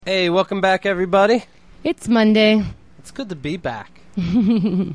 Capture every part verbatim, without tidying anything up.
Hey, welcome back, everybody. It's Monday. It's good to be back. A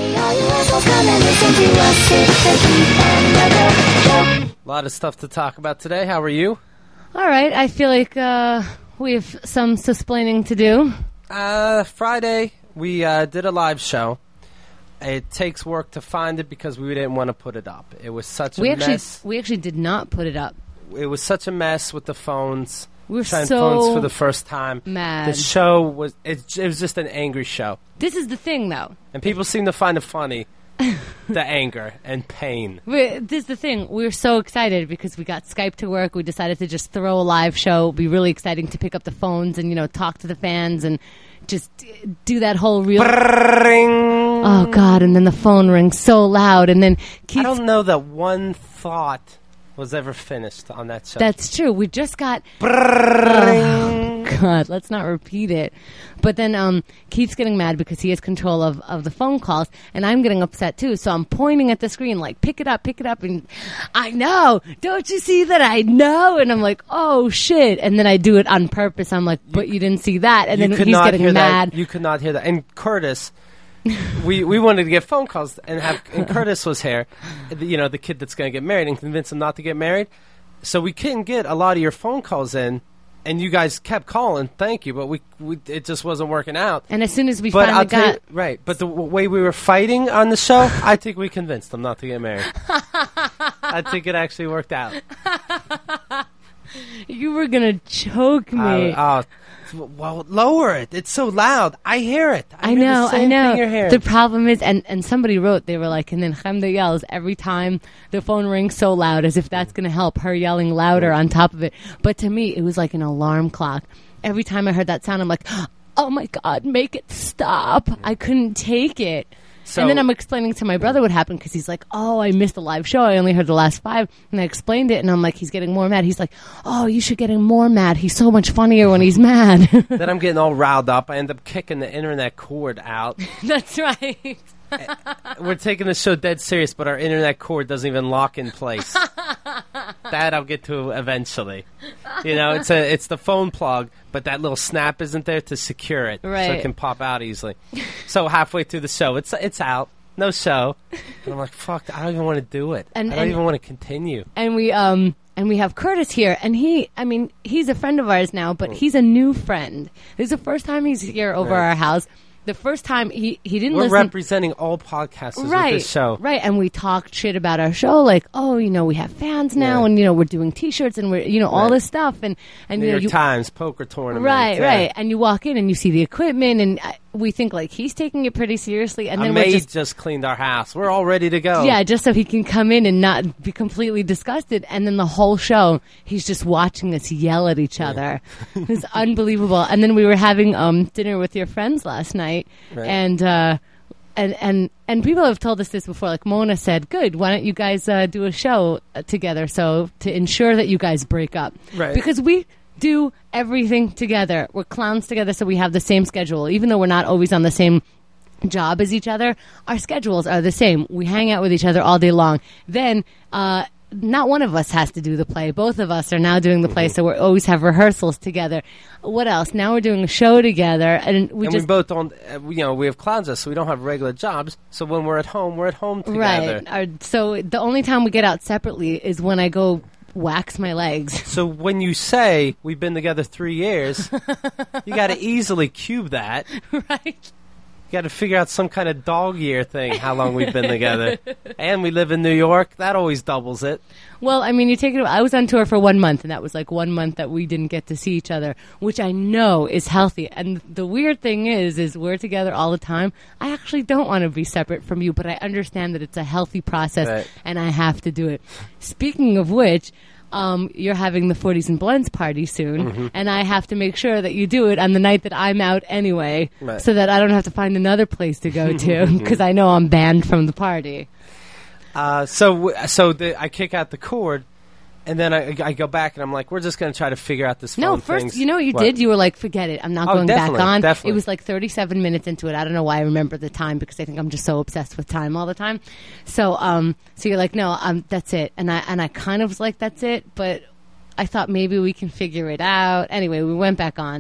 lot of stuff to talk about today. How are you? All right. I feel like uh, we have some splaining to do. Uh, Friday, we uh, did a live show. It takes work to find it because we didn't want to put it up. It was such a we actually, mess. We actually did not put it up. It was such a mess with the phones. We were trying so phones for the first time. mad. The show was it, it was just an angry show. This is the thing, though. And people seem to find it funny, the anger and pain. We, this is the thing. We were so excited because we got Skype to work. We decided to just throw a live show. It would be really exciting to pick up the phones and, you know, talk to the fans and just do that whole real... Brrring. Oh, God. And then the phone rings so loud. And then Keith... I don't know that one thought was ever finished on that show. That's true. We just got... Oh, God, let's not repeat it. But then um, Keith's getting mad because he has control of, of the phone calls, and I'm getting upset, too. So I'm pointing at the screen like, pick it up, pick it up. And I know. Don't you see that I know? And I'm like, oh, shit. And then I do it on purpose. I'm like, but you, you didn't see that. And then he's getting mad. That. You could not hear that. And Curtis... we we wanted to get phone calls and have and Curtis was here, you know, the kid that's going to get married, and convince him not to get married. So we couldn't get a lot of your phone calls in, and you guys kept calling. Thank you, but we, we it just wasn't working out. And as soon as we but finally I'll got tell you, right, but the w- way we were fighting on the show, I think we convinced them not to get married. I think it actually worked out. You were gonna choke me. Uh, uh, well, lower it. It's so loud. I hear it. I, I hear know. the same I know. Thing you're hearing. The problem is, and, and somebody wrote, they were like, and then Chemda yells every time the phone rings so loud, as if that's gonna help her yelling louder on top of it. But to me, it was like an alarm clock. Every time I heard that sound, I'm like, oh my God, make it stop. I couldn't take it. So, and then I'm explaining to my brother what happened because he's like, oh, I missed the live show. I only heard the last five. And I explained it, and I'm like, he's getting more mad. He's like, oh, you should get him more mad. He's so much funnier when he's mad. Then I'm getting all riled up. I end up kicking the internet cord out. That's right. We're taking the show dead serious, but our internet cord doesn't even lock in place. That I'll get to eventually. You know, it's a it's the phone plug, but that little snap isn't there to secure it, right. So it can pop out easily. So halfway through the show, it's it's out, no show, and I'm like, fuck, I don't even want to do it. And, I don't and, even want to continue. And we um and we have Curtis here, and he, I mean, he's a friend of ours now, but he's a new friend. This is the first time he's here over right. our house. The first time he, he didn't We're listen. representing all podcasters right, with this show. Right, and we talked shit about our show, like, oh, you know, we have fans now, yeah. and, you know, we're doing T-shirts, and we're, you know, all right. this stuff. And, and New you know, York you, Times, poker tournament. Right, yeah. right. And you walk in and you see the equipment, and uh, we think, like, he's taking it pretty seriously. And A then maid we're just, just cleaned our house. We're all ready to go. Yeah, just so he can come in and not be completely disgusted. And then the whole show, he's just watching us yell at each other. Yeah. It's unbelievable. And then we were having um, dinner with your friends last night, right. and uh, and and and people have told us this before. Like Mona said, "Good, why don't you guys uh, do a show uh, together?" So to ensure that you guys break up, right? Because we do everything together. We're clowns together, so we have the same schedule, even though we're not always on the same job as each other. Our schedules are the same. We hang out with each other all day long. Then uh not one of us has to do the play. Both of us are now doing the play, so we always have rehearsals together. What else? Now we're doing a show together, and we and just we both don't. Uh, you know, we have clowns, so we don't have regular jobs. So when we're at home, we're at home together. Right. Our, so the only time we get out separately is when I go wax my legs. So when you say we've been together three years, you got to easily cube that. Right. You got to figure out some kind of dog year thing, how long we've been together. And we live in New York. That always doubles it. Well, I mean, you take it. I was on tour for one month, and that was like one month that we didn't get to see each other, which I know is healthy. And the weird thing is, is we're together all the time. I actually don't want to be separate from you, but I understand that it's a healthy process, right. and I have to do it. Speaking of which, Um, you're having the forties and Blends party soon, mm-hmm. and I have to make sure that you do it on the night that I'm out anyway, right. so that I don't have to find another place to go to, because I know I'm banned from the party. Uh, so so the, I kick out the cord, and then I, I go back, and I'm like, we're just going to try to figure out this phone No, first, things. you know what you what? did? You were like, forget it. I'm not oh, going back on. Definitely. It was like thirty-seven minutes into it. I don't know why I remember the time, because I think I'm just so obsessed with time all the time. So um, so you're like, no, um, that's it. And I, and I kind of was like, that's it, but I thought maybe we can figure it out. Anyway, we went back on.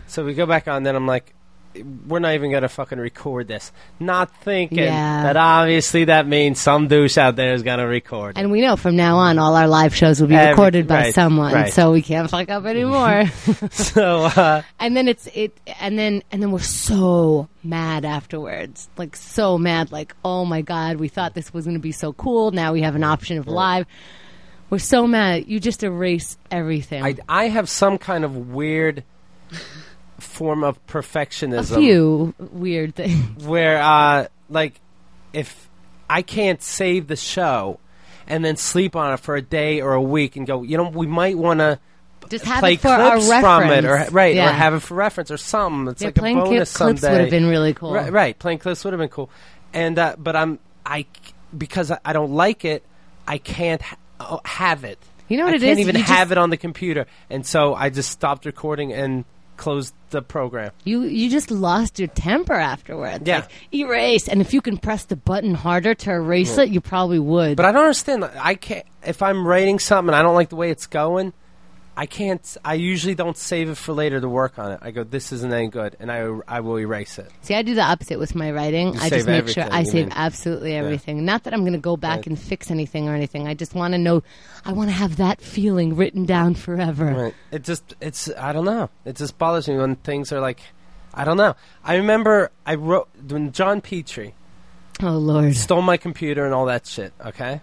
So we go back on, then I'm like, we're not even going to fucking record this. Not thinking Yeah. that obviously that means some douche out there is going to record it. And we know from now on all our live shows will be Every- recorded by right, someone, right. so we can't fuck up anymore. So, uh, And then it's it, and then and then we're so mad afterwards, like so mad, like oh my god, we thought this was going to be so cool. Now we have an option of live. We're so mad. You just erase everything. I, I have some kind of weird form of a perfectionism. few weird things. Where, uh, like, if I can't save the show and then sleep on it for a day or a week and go, you know, we might want to Just have play it for our clips reference. from it, or right, Yeah. or have it for reference or something. It's Yeah, like a playing bonus clip- clips someday. would have been really cool. Right, right, playing clips would have been cool. And uh, but I'm I c- because I, I don't like it, I can't ha- uh, have it. You know what I it can't is? even You have just- it on the computer, and so I just stopped recording and closed the program. You you just lost your temper afterwards. Yeah. Like, erase, and if you can press the button harder to erase it, you probably would. But I don't understand. I can't if I'm writing something and I don't like the way it's going. I can't. I usually don't save it for later to work on it. I go, this isn't any good, and I I will erase it. See, I do the opposite with my writing. You I save just make sure everything, I you save mean. absolutely everything. Not that I'm going to go back Right. and fix anything or anything. I just want to know. I want to have that feeling written down forever. Right. It just, it's, I don't know. It just bothers me when things are like, I don't know. I remember I wrote, when John Petrie Oh Lord. stole my computer and all that shit, okay?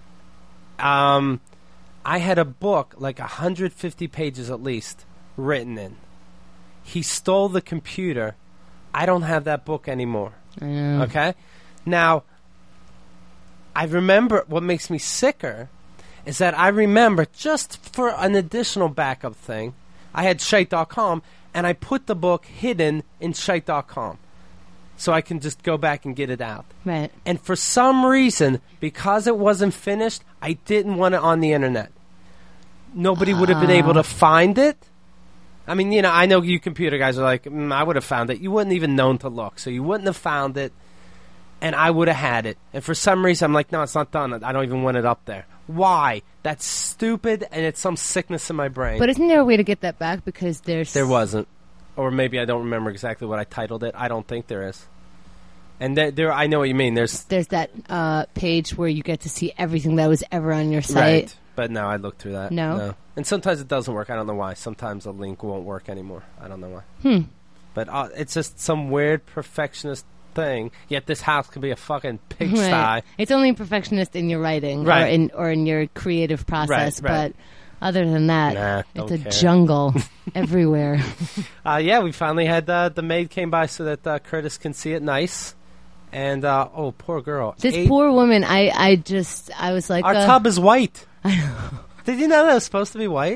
Um, I had a book, like one hundred fifty pages at least, written in. He stole the computer. I don't have that book anymore. I know. Okay? Now, I remember what makes me sicker is that I remember just for an additional backup thing, I had shite dot com and I put the book hidden in shite dot com so I can just go back and get it out. Right. And for some reason, because it wasn't finished, I didn't want it on the internet. Nobody would have been able to find it. I mean, you know, I know you computer guys are like, mm, I would have found it. You wouldn't even known to look, so you wouldn't have found it, and I would have had it. And for some reason, I'm like, no, it's not done. I don't even want it up there. Why? That's stupid, and it's some sickness in my brain. But isn't there a way to get that back? Because there's There wasn't. Or maybe I don't remember exactly what I titled it. I don't think there is. And there, there I know what you mean. There's there's that uh, page where you get to see everything that was ever on your site. right, but no, I looked through that. No? And sometimes it doesn't work. I don't know why. Sometimes a link won't work anymore. I don't know why. Hmm. But uh, it's just some weird perfectionist thing. Yet this house could be a fucking pigsty. Right. It's only a perfectionist in your writing or Right. in or in your creative process, Right, right. but other than that, Nah, it's don't a care. jungle everywhere. Uh, yeah, we finally had uh, the maid came by so that uh, Curtis can see it nice. And uh, oh, poor girl. This Eight- poor woman, I, I just, I was like, Our uh, tub is white. Did you know that it was supposed to be white?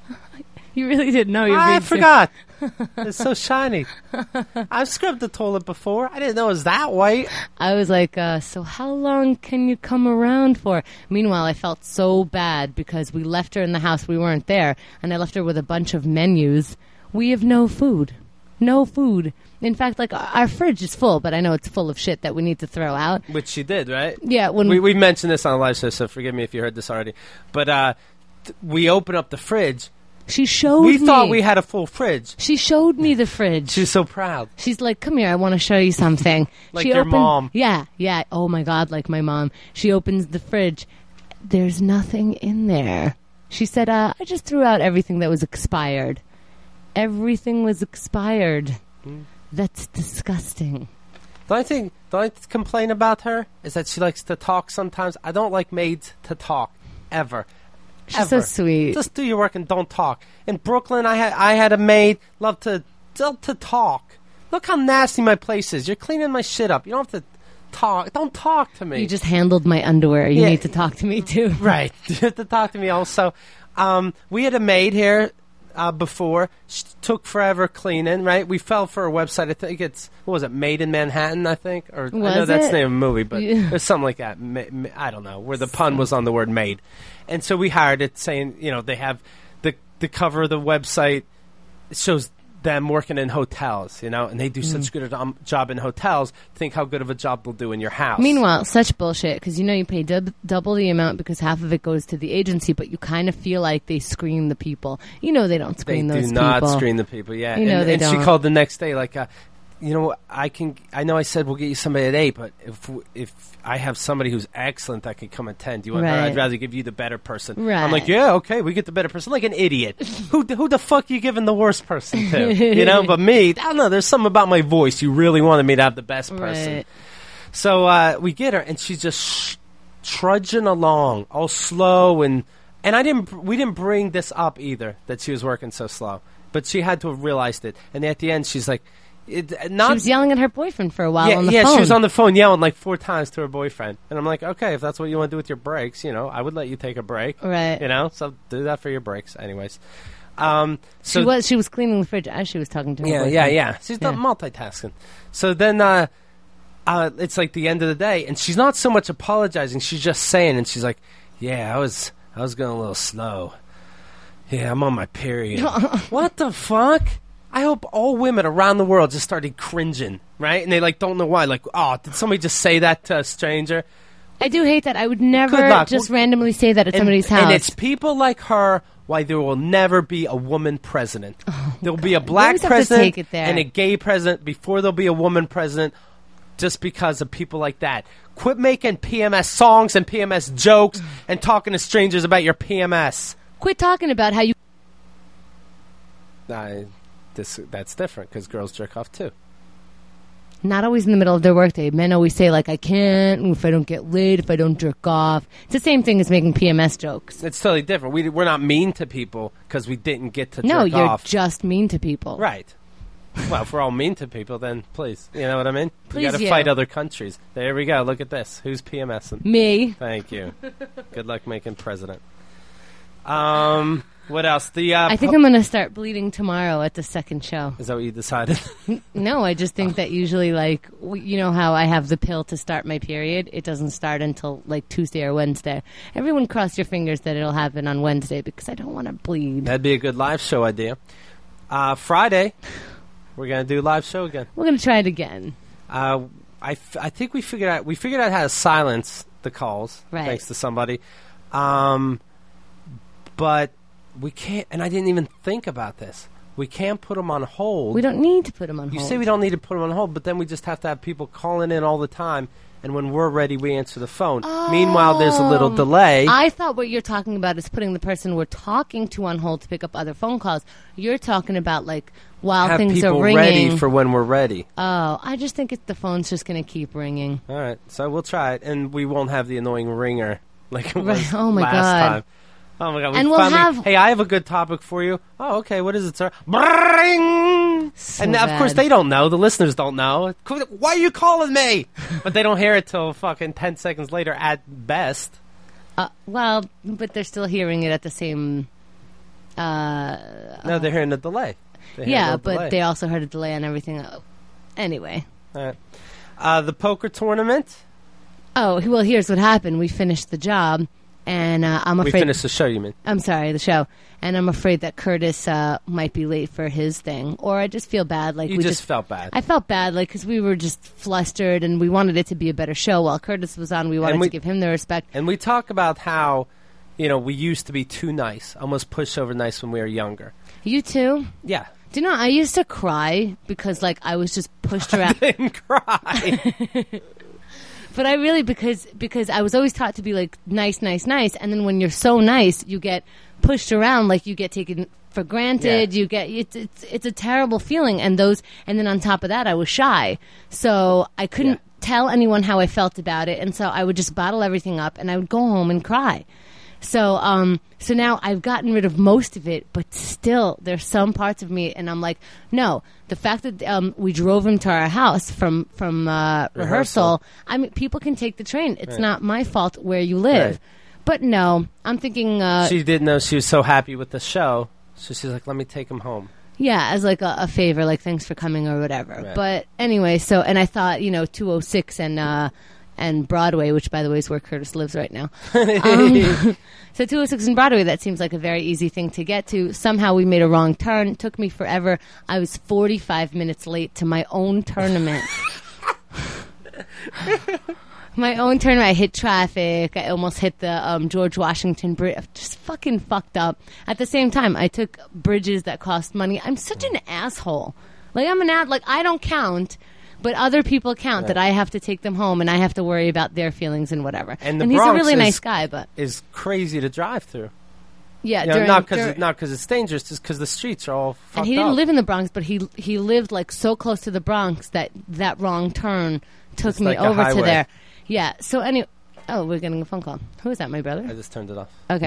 you really didn't know. You're I being ser- forgot. It's so shiny. I've scrubbed the toilet before. I didn't know it was that white. I was like, uh, so how long can you come around for? Meanwhile, I felt so bad because we left her in the house. We weren't there. And I left her with a bunch of menus. We have no food. No food. In fact, like, our- our fridge is full, but I know it's full of shit that we need to throw out. Which she did, right? Yeah, when We, we mentioned this on the live show, so forgive me if you heard this already. But uh, th- we opened up the fridge. she showed We me. thought we had a full fridge. She showed me the fridge. She was so proud. She's like, come here, I want to show you something. Like she your opened, mom. Yeah, yeah. Oh my God, like my mom. She opens the fridge. There's nothing in there. She said, uh, I just threw out everything that was expired. Everything was expired. Mm. That's disgusting. The only thing, the only complaint about her is that she likes to talk sometimes. I don't like maids to talk, ever. She's Ever. so sweet. Just do your work and don't talk. In Brooklyn, I had I had a maid love to love to talk. Look how nasty my place is. You're cleaning my shit up. You don't have to talk. Don't talk to me. You just handled my underwear. You Yeah. need to talk to me too. right. You have to talk to me also. Um, we had a maid here uh, before. She took forever cleaning. Right. We fell for a website. I think it's what was it? Made in Manhattan. I think. Or I know Was that's it? the name of a movie, but Yeah. there's something like that. Ma- ma- I don't know where the pun was on the word made. And so we hired it, saying, you know, they have the the cover of the website. It shows them working in hotels, you know, and they do Mm. such good a um, job in hotels. Think how good of a job they'll do in your house. Meanwhile, such bullshit, because you know you pay dub- double the amount because half of it goes to the agency, but you kind of feel like they screen the people. You know they don't they screen do those not people. screen the people. Yeah, You know and, they and don't. she called the next day, like, uh, you know, I can. I know I said we'll get you somebody at eight, but if if I have somebody who's excellent that can come at ten, do you want her? Right. I'd rather give you the better person. Right. I'm like, yeah, okay, we get the better person. Like an idiot. who who the fuck you giving the worst person to? You know, but me, I don't know. There's something about my voice. You really wanted me to have the best person. Right. So uh, we get her, and she's just sh- trudging along, all slow, and and I didn't. We didn't bring this up either that she was working so slow, but she had to have realized it. And at the end, she's like, it, "Not." She was yelling at her boyfriend for a while yeah, on the yeah, phone. she was on the phone yelling like four times to her boyfriend, and I'm like, okay, if that's what you want to do with your breaks, you know, I would let you take a break, Right. You know, so do that for your breaks, anyways. Um, so she was she was cleaning the fridge as she was talking to her yeah, boyfriend. yeah, yeah. She's Yeah. not multitasking. So then uh, uh, it's like the end of the day, and she's not so much apologizing. She's just saying, and she's like, "Yeah, I was, I was going a little slow. Yeah, I'm on my period." What the fuck? I hope all women around the world just started cringing, right? And they like don't know why. Like, oh, did somebody just say that to a stranger? I do hate that. I would never Good luck. just Well, randomly say that at And, somebody's house. and it's people like her why there will never be a woman president. There'll be a black always have to president take it there. and a gay president before there'll be a woman president, just because of people like that. Quit making P M S songs and P M S jokes and talking to strangers about your P M S. Quit talking about how you. I, this, that's different because girls jerk off too. Not always in the middle of their workday. Men always say, like, I can't if I don't get laid, if I don't jerk off. It's the same thing as making P M S jokes. It's totally different. We, we're not mean to people because we didn't get to No, jerk you're off. just mean to people. Right. Well, if we're all mean to people, then please. You know what I mean? We Please got to you. fight other countries. There we go. Look at this. Who's PMSing? Me. Thank you. Good luck making president. Um, what else? The uh, I think po- I'm going to start bleeding tomorrow at the second show. Is that what you decided? No, I just think that usually, like, w- you know how I have the pill to start my period? It doesn't start until, like, Tuesday or Wednesday. Everyone cross your fingers that it'll happen on Wednesday because I don't want to bleed. That'd be a good live show idea. Uh, Friday, we're gonna do a live show again. We're going to try it again. Uh, I, f- I think we figured out we figured out how to silence the calls Right. thanks to somebody. Um, but we can't, and I didn't even think about this. We can't put them on hold. We don't need to put them on You hold. say we don't need to put them on hold, but then we just have to have people calling in all the time, and when we're ready, we answer the phone. Meanwhile, there's a little delay. I thought what you're talking about is putting the person we're talking to on hold to pick up other phone calls. You're talking about, like, while have things people are ringing. ready for when we're ready. Oh, I just think it, the phone's just going to keep ringing. All right, so we'll try it, and we won't have the annoying ringer like it was Right. Oh, my last God. time. Oh my god! We And we'll finally, have- Hey, I have a good topic for you. Oh, okay. What is it, sir? Bring! So and of course, bad. they don't know. The listeners don't know. Why are you calling me? But they don't hear it till fucking ten seconds later at best. Uh, well, but they're still hearing it at the same. Uh, No, they're hearing the delay. They hear yeah, the but delay. they also heard a delay on everything. Uh, Anyway. All right. Uh, the poker tournament. Oh, well, here's what happened. We finished the job, and uh, I'm We afraid. finished the show. You mean? I'm sorry, the show. And I'm afraid that Curtis uh, might be late for his thing. Or I just feel bad. Like You we just felt bad. I felt bad, like, because we were just flustered and we wanted it to be a better show. While Curtis was on, we wanted we- to give him the respect. And we talk about how, you know, we used to be too nice, almost pushover nice when we were younger. You too? Yeah. Do you know, I used to cry because, like, I was just pushed around. Didn't cry. But I really, because because I was always taught to be, like, nice, nice, nice. And then when you're so nice, you get pushed around, like, you get taken for granted. Yeah. You get, it's, it's, it's a terrible feeling. And those, and then on top of that, I was shy. So I couldn't Yeah. tell anyone how I felt about it. And so I would just bottle everything up and I would go home and cry. So, um, so now I've gotten rid of most of it, but still there's some parts of me, and I'm like, no. The fact that um, we drove him to our house from from uh, rehearsal. Rehearsal. I mean, people can take the train. It's Right. not my fault where you live. Right. But no, I'm thinking, uh, She didn't know she was so happy with the show, so she's like, "Let me take him home." yeah, as like a, a favor, like thanks for coming or whatever. Right. But anyway, so and I thought, you know, two oh six and uh, and Broadway, which, by the way, is where Curtis lives right now. Um, so two oh six and Broadway, that seems like a very easy thing to get to. Somehow we made a wrong turn. It took me forever. I was forty-five minutes late to my own tournament. My own tournament. I hit traffic. I almost hit the um, George Washington Bridge. Just fucking fucked up. At the same time, I took bridges that cost money. I'm such an asshole. Like, I'm an ad. Like, I don't count. But other people count, right. That I have to take them home and I have to worry about their feelings and whatever. And, the and he's Bronx a really is, nice guy, but is crazy to drive through. Yeah, you know, during, not because during, not because it's dangerous, just because the streets are all fucked And he didn't up. live in the Bronx, but he he lived like so close to the Bronx that that wrong turn took it's me like over to there. highway. Yeah. So anyway, oh, we're getting a phone call. Who is that? My brother? I just turned it off. Okay.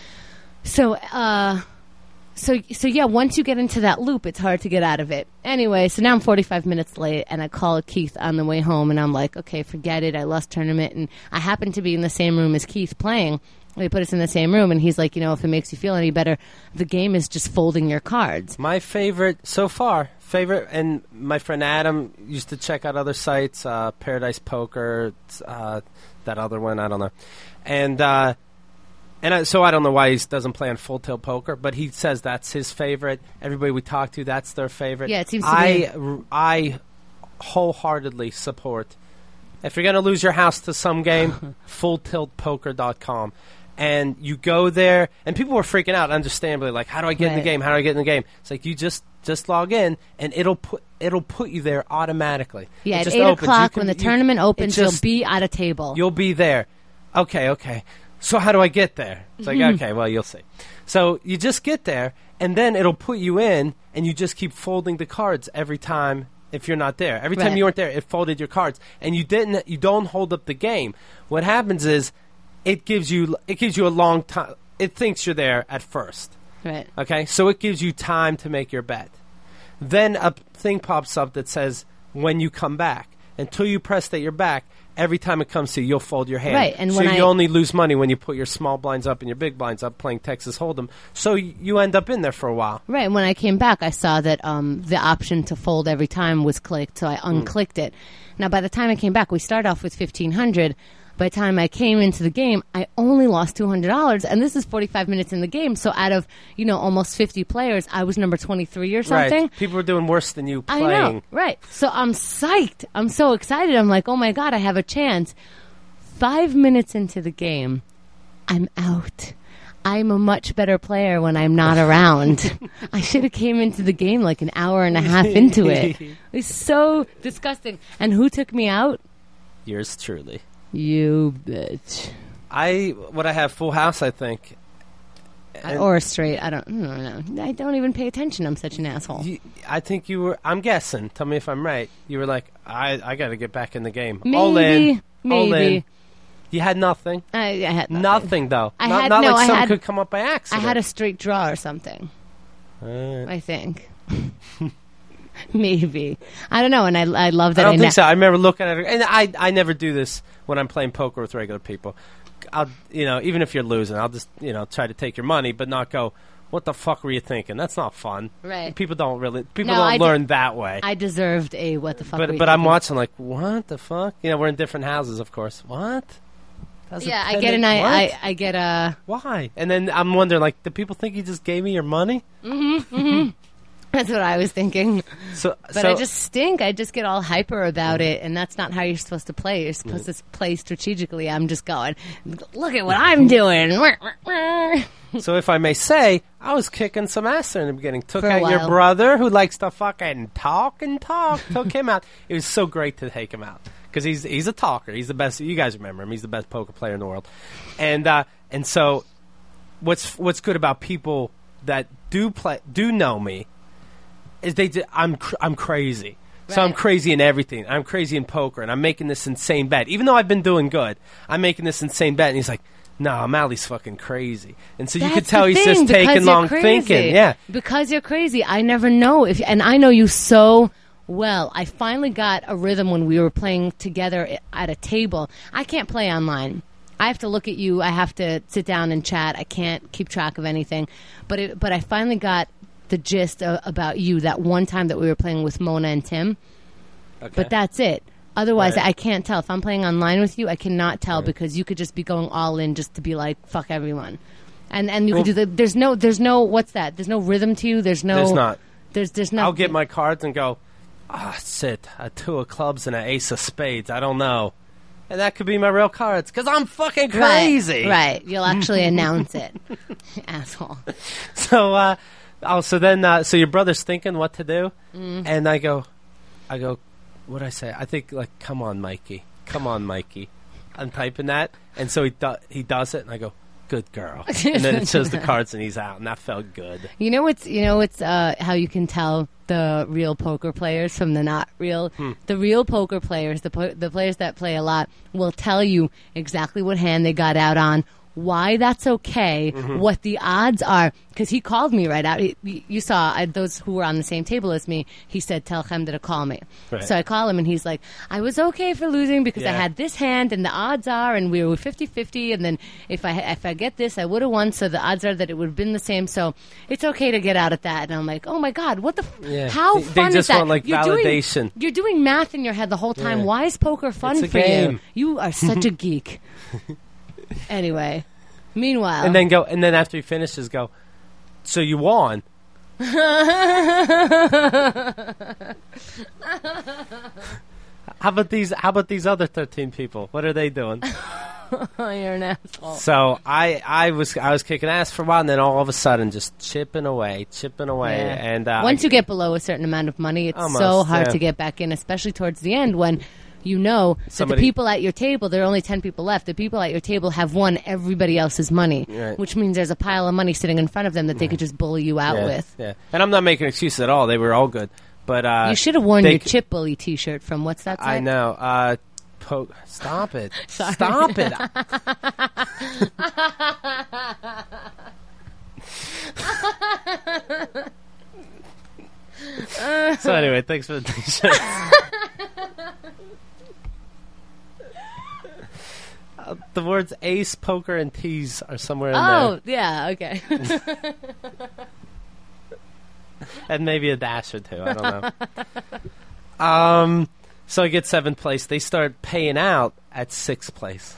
So, uh, so, so yeah, once you get into that loop, it's hard to get out of it. Anyway, so now I'm forty-five minutes late, and I call Keith on the way home, and I'm like, okay, forget it. I lost tournament, and I happen to be in the same room as Keith playing. They put us in the same room, and he's like, you know, if it makes you feel any better, the game is just folding your cards. My favorite so far, favorite, and my friend Adam used to check out other sites, uh, Paradise Poker, uh, that other one, I don't know. And, uh, And I, so I don't know why he doesn't play on Full Tilt Poker, but he says that's his favorite. Everybody we talk to, that's their favorite. Yeah, it seems to I, be. I wholeheartedly support. If you're going to lose your house to some game, full tilt poker dot com. And you go there, and people were freaking out, understandably, like, how do I get in the Right. game? How do I get in the game? It's like, you just just log in, and it'll put it'll put you there automatically. Yeah, It at just eight opens. You o'clock can- when the you- tournament opens, it just- you'll be at a table. You'll be there. Okay, okay. So how do I get there? It's like, Mm-hmm. okay, well, you'll see. So you just get there, and then it'll put you in, and you just keep folding the cards every time if you're not there. Every time Right. you weren't there, it folded your cards, and you didn't. You don't hold up the game. What happens is, it gives you it gives you a long time. It thinks you're there at first. Right. Okay, so it gives you time to make your bet. Then a thing pops up that says when you come back. Until you press that you're back, every time it comes to you, you'll fold your hand. Right, and so when you I- only lose money when you put your small blinds up and your big blinds up playing Texas Hold'em. So y- you end up in there for a while. Right. When I came back, I saw that um, the option to fold every time was clicked, so I unclicked it. Now, by the time I came back, we start off with fifteen hundred dollars. By the time I came into the game, I only lost two hundred dollars, and this is forty-five minutes in the game. So out of, you know, almost fifty players, I was number twenty-three or something. Right. People are doing worse than you I playing. know, right. So I'm psyched. I'm so excited. I'm like, oh, my God, I have a chance. Five minutes into the game, I'm out. I'm a much better player when I'm not around. I should have came into the game like an hour and a half into it. It was so disgusting. And who took me out? Yours truly. You bitch. I would I have full house, I think. And Or straight. I don't, I don't know. I don't even pay attention. I'm such an asshole. you, I think you were. I'm guessing. Tell me if I'm right. You were like, I I got to get back in the game. Maybe. All in. All in. Maybe. You had nothing. I, I had nothing. Nothing though. I not had- not no, like I some had- could come up by I accident. had a straight draw or something. Uh, I think. Maybe. I don't know. And I, I love that I don't I think ne- so. I remember looking at it, and I I never do this when I'm playing poker with regular people. I'll you know even if you're losing, I'll just you know try to take your money, but not go. What the fuck were you thinking? That's not fun. Right. People don't really. People No, don't I d- learn that way. I deserved a what the fuck. were but you but I'm thinking? watching like what the fuck? You know we're in different houses, of course. What? That's a Yeah, I ten get an minute- I, what? I I get a. Why? And then I'm wondering like, do people think you just gave me your money? That's what I was thinking. So But so I just stink. I just get all hyper about it, and that's not how you're supposed to play. You're supposed to play strategically. I'm just going, look at what I'm doing. So if I may say, I was kicking some ass there in the beginning. Took For a out your while. brother who likes to fucking talk and talk. Took him out. It was so great to take him out because he's he's a talker. He's the best. You guys remember him. He's the best poker player in the world. And uh, and so, what's what's good about people that do play do know me is they do, I'm cr- I'm crazy. So I'm Right. crazy in everything. I'm crazy in poker, and I'm making this insane bet. Even though I've been doing good, I'm making this insane bet. And he's like, no, Malley's fucking crazy. And so you That's could tell the he's thing, just because taking you're long crazy. thinking. Yeah. Because you're crazy. I never know if, and I know you so well. I finally got a rhythm when we were playing together i- at a table. I can't play online. I have to look at you. I have to sit down and chat. I can't keep track of anything. But it, but I finally got the gist of, about you that one time that we were playing with Mona and Tim. Okay. But that's it. Otherwise, Right. I can't tell. If I'm playing online with you, I cannot tell Right. because you could just be going all in just to be like, fuck everyone. And and you Well- could do the, there's no, there's no, what's that? There's no rhythm to you. There's no. There's not. There's, there's no. I'll get my cards and go, ah, sit, a two of clubs and an ace of spades. I don't know. And that could be my real cards because I'm fucking crazy. Right, right. You'll actually announce it. Asshole. So, uh, oh, so then, uh, so your brother's thinking what to do, Mm. and I go, I go, what do I say? I think like, come on, Mikey, come on, Mikey. I'm typing that, and so he do- he does it, and I go, good girl, and then it shows the cards, and he's out, and that felt good. You know what's you know what's uh, how you can tell the real poker players from the not real. Hmm. The real poker players, the po- the players that play a lot, will tell you exactly what hand they got out on, why that's okay, Mm-hmm. what the odds are. Because he called me right out. He, you saw I, those who were on the same table as me. He said, "Tell Chemda to call me." Right. So I call him, and he's like, "I was okay for losing because I Yeah. had this hand, and the odds are, and we were fifty-fifty, and then if I if I get this, I would have won. So the odds are that it would have been the same. So it's okay to get out at that." And I'm like, "Oh my god, what the? F- Yeah. How They- they fun just is that? want, like, you're validation. Doing, you're doing math in your head the whole time. Yeah. Why is poker fun It's a for you? game. You are such a geek." Anyway, meanwhile, And then go, and then after he finishes, go, so you won. How about these? How about these other thirteen people? What are they doing? oh, you're an asshole. So I, I was, I was kicking ass for a while, and then all of a sudden, just chipping away, chipping away, Yeah. and uh, Once I- you get below a certain amount of money, it's so Almost, hard yeah. to get back in, especially towards the end when you know that Somebody- the people at your table, there are only ten people left. The people at your table have won everybody else's money, Right. which means there's a pile of money sitting in front of them that they could just bully you out yeah, with. yeah. And I'm not making excuses at all. They were all good, but uh, You should have worn they your c- Chip Bully T-shirt from what's that? I site? know. Uh, po- stop it! Sorry. Stop it! So anyway, thanks for the t-shirt. Uh, the words ace, poker, and tease are somewhere in Oh, yeah, okay. there, and maybe a dash or two. I don't know. Um, so I get seventh place. They start paying out at sixth place.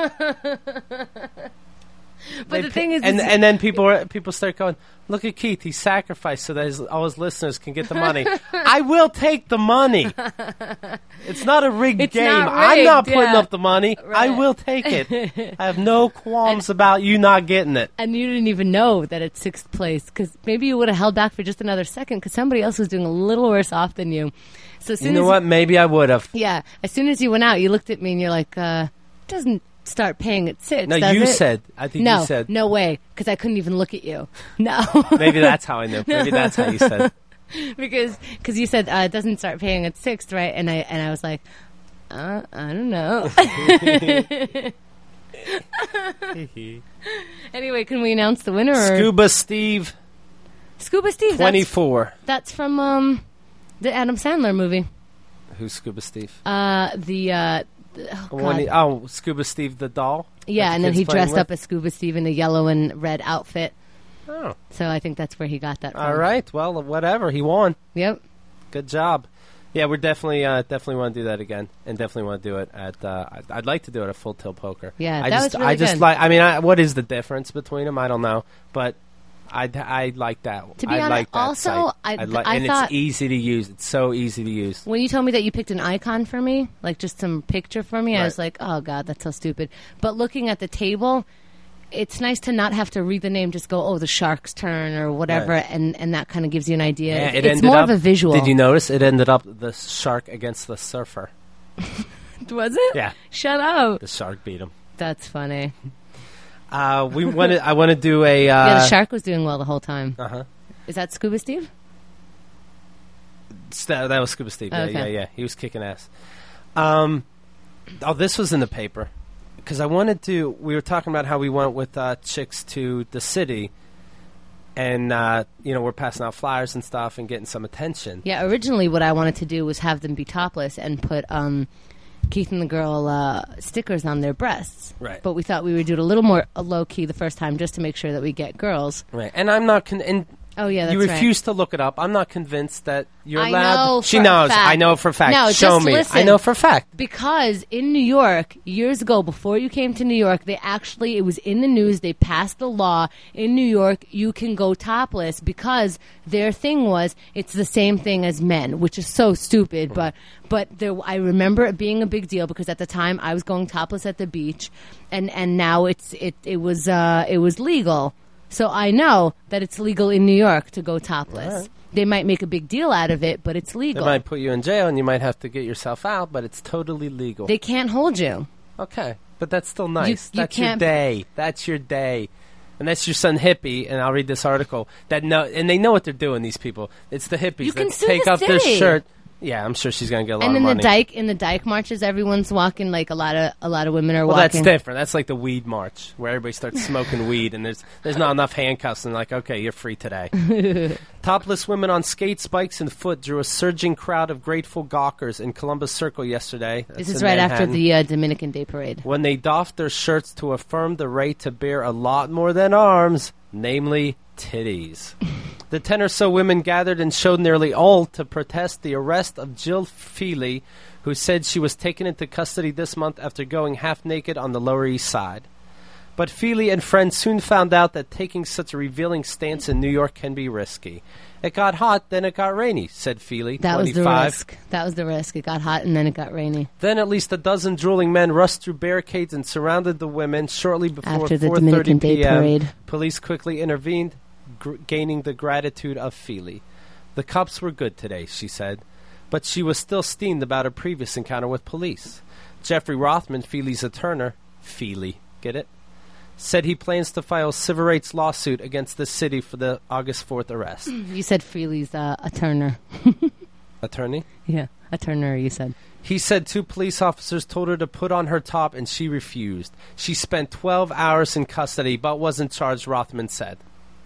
But They the pa- thing is, and is- and then people are, people start going, look at Keith, he sacrificed so that his, all his listeners can get the money. I will take the money. It's not a rigged It's game. not I'm not rigged, putting yeah. up the money. I Right. will take it. I have no qualms about you not getting it. and you didn't even know that it's sixth place because maybe you would have held back for just another second because somebody else was doing a little worse off than you. So as soon You know as what? Maybe I would have. Yeah, as soon as you went out, you looked at me and you're like, uh, doesn't start paying at six. No, does you it? said. I think no, you said. no way, because I couldn't even look at you. No, Maybe that's how I knew. Maybe that's how you said. because cause you said uh, it doesn't start paying at six, right? And I and I was like, uh, I don't know. Anyway, can we announce the winner? Or? Scuba Steve, Scuba Steve. That's, twenty-four. that's from um, the Adam Sandler movie. Who's Scuba Steve? Uh, the uh, the- oh, When God. he- oh, Scuba Steve the doll? yeah, that the and then kid's he playing dressed with? up as Scuba Steve in a yellow and red outfit. Oh, So I think that's where he got that from. all right. Well, whatever. He won. Yep. Good job. Yeah, we're definitely uh, definitely want to do that again, and definitely want to do it at. Uh, I'd, I'd like to do it at Full Tilt Poker. Yeah, I that just was really I just good. like. I mean, I, what is the difference between them? I don't know, but I I like that. To be I honest, like that also, site. I- like, I and thought- it's easy to use. It's so easy to use. When you told me that you picked an icon for me, like just some picture for me, I Right. was like, oh, God, that's so stupid. But looking at the table, it's nice to not have to read the name, just go, oh, the shark's turn or whatever, Right. and, and that kind of gives you an idea. Yeah, it's it ended more up, of a visual. Did you notice it ended up the shark against the surfer? Was it? Yeah, Shut up. the shark beat him. That's funny. Uh, we wanted. I want to do a. Uh, yeah, the shark was doing well the whole time. Uh huh. Is that Scuba Steve? That, that was Scuba Steve. Yeah, Okay. yeah, yeah. He was kicking ass. Um, oh, this was in the paper because I wanted to. We were talking about how we went with uh, chicks to the city, and uh, you know we're passing out flyers and stuff and getting some attention. Yeah, originally what I wanted to do was have them be topless and put um, Keith and the girl uh, stickers on their breasts. Right. But we thought we would do it a little more uh, low key the first time just to make sure that we get girls. Right. And I'm not. Con- and Oh, yeah, that's You right. refuse to look it up. I'm not convinced that you're I allowed. know she for a knows. fact. I know for a fact. No, Show just me. listen. I know for a fact. Because in New York, years ago, before you came to New York, they actually, it was in the news, they passed the law. In New York, you can go topless because their thing was it's the same thing as men, which is so stupid. But but there, I remember it being a big deal because at the time I was going topless at the beach, and, and now it's it it was uh, it was legal. So I know that it's legal in New York to go topless. All right. They might make a big deal out of it, but it's They legal. might put you in jail, and you might have to get yourself out, but it's totally legal. They can't hold you. Okay, but that's still nice. you that's your can't- day. That's your day. And that's your son hippie, and I'll read this article that know, and they know what they're doing. These people, it's the hippies You that can sue take the off their city. shirt. Yeah, I'm sure she's gonna get a lot And of in money. the dike, in the dike marches, everyone's walking. Like a lot of a lot of women are well, walking. that's different. That's like the weed march, where everybody starts smoking weed, and there's there's not enough handcuffs, and like, okay, you're free today. Topless women on skates, bikes, and foot drew a surging crowd of grateful gawkers in Columbus Circle yesterday. This That's is in right after Manhattan. the uh, Dominican Day Parade. When they doffed their shirts to affirm the right to bear a lot more than arms, namely titties. The ten or so women gathered and showed nearly all to protest the arrest of Jill Feely, who said she was taken into custody this month after going half naked on the Lower East Side. But Feely and friends soon found out that taking such a revealing stance in New York can be risky. It got hot, then it got rainy, said Feely, That was the twenty-five. risk. That was the risk. It got hot and then it got rainy. Then at least a dozen drooling men rushed through barricades and surrounded the women shortly before After the four thirty Dominican Day p.m. Parade. Police quickly intervened, gr- gaining the gratitude of Feely. The cops were good today, she said, but she was still steamed about her previous encounter with police. Jeffrey Rothman, Feely's attorney, Feely, get it? Said he plans to file a civil rights lawsuit against the city for the August fourth arrest. You said Freely's uh, a Turner. Attorney? Yeah, a Turner, you said. He said two police officers told her to put on her top, and she refused. She spent twelve hours in custody, but wasn't charged, Rothman said.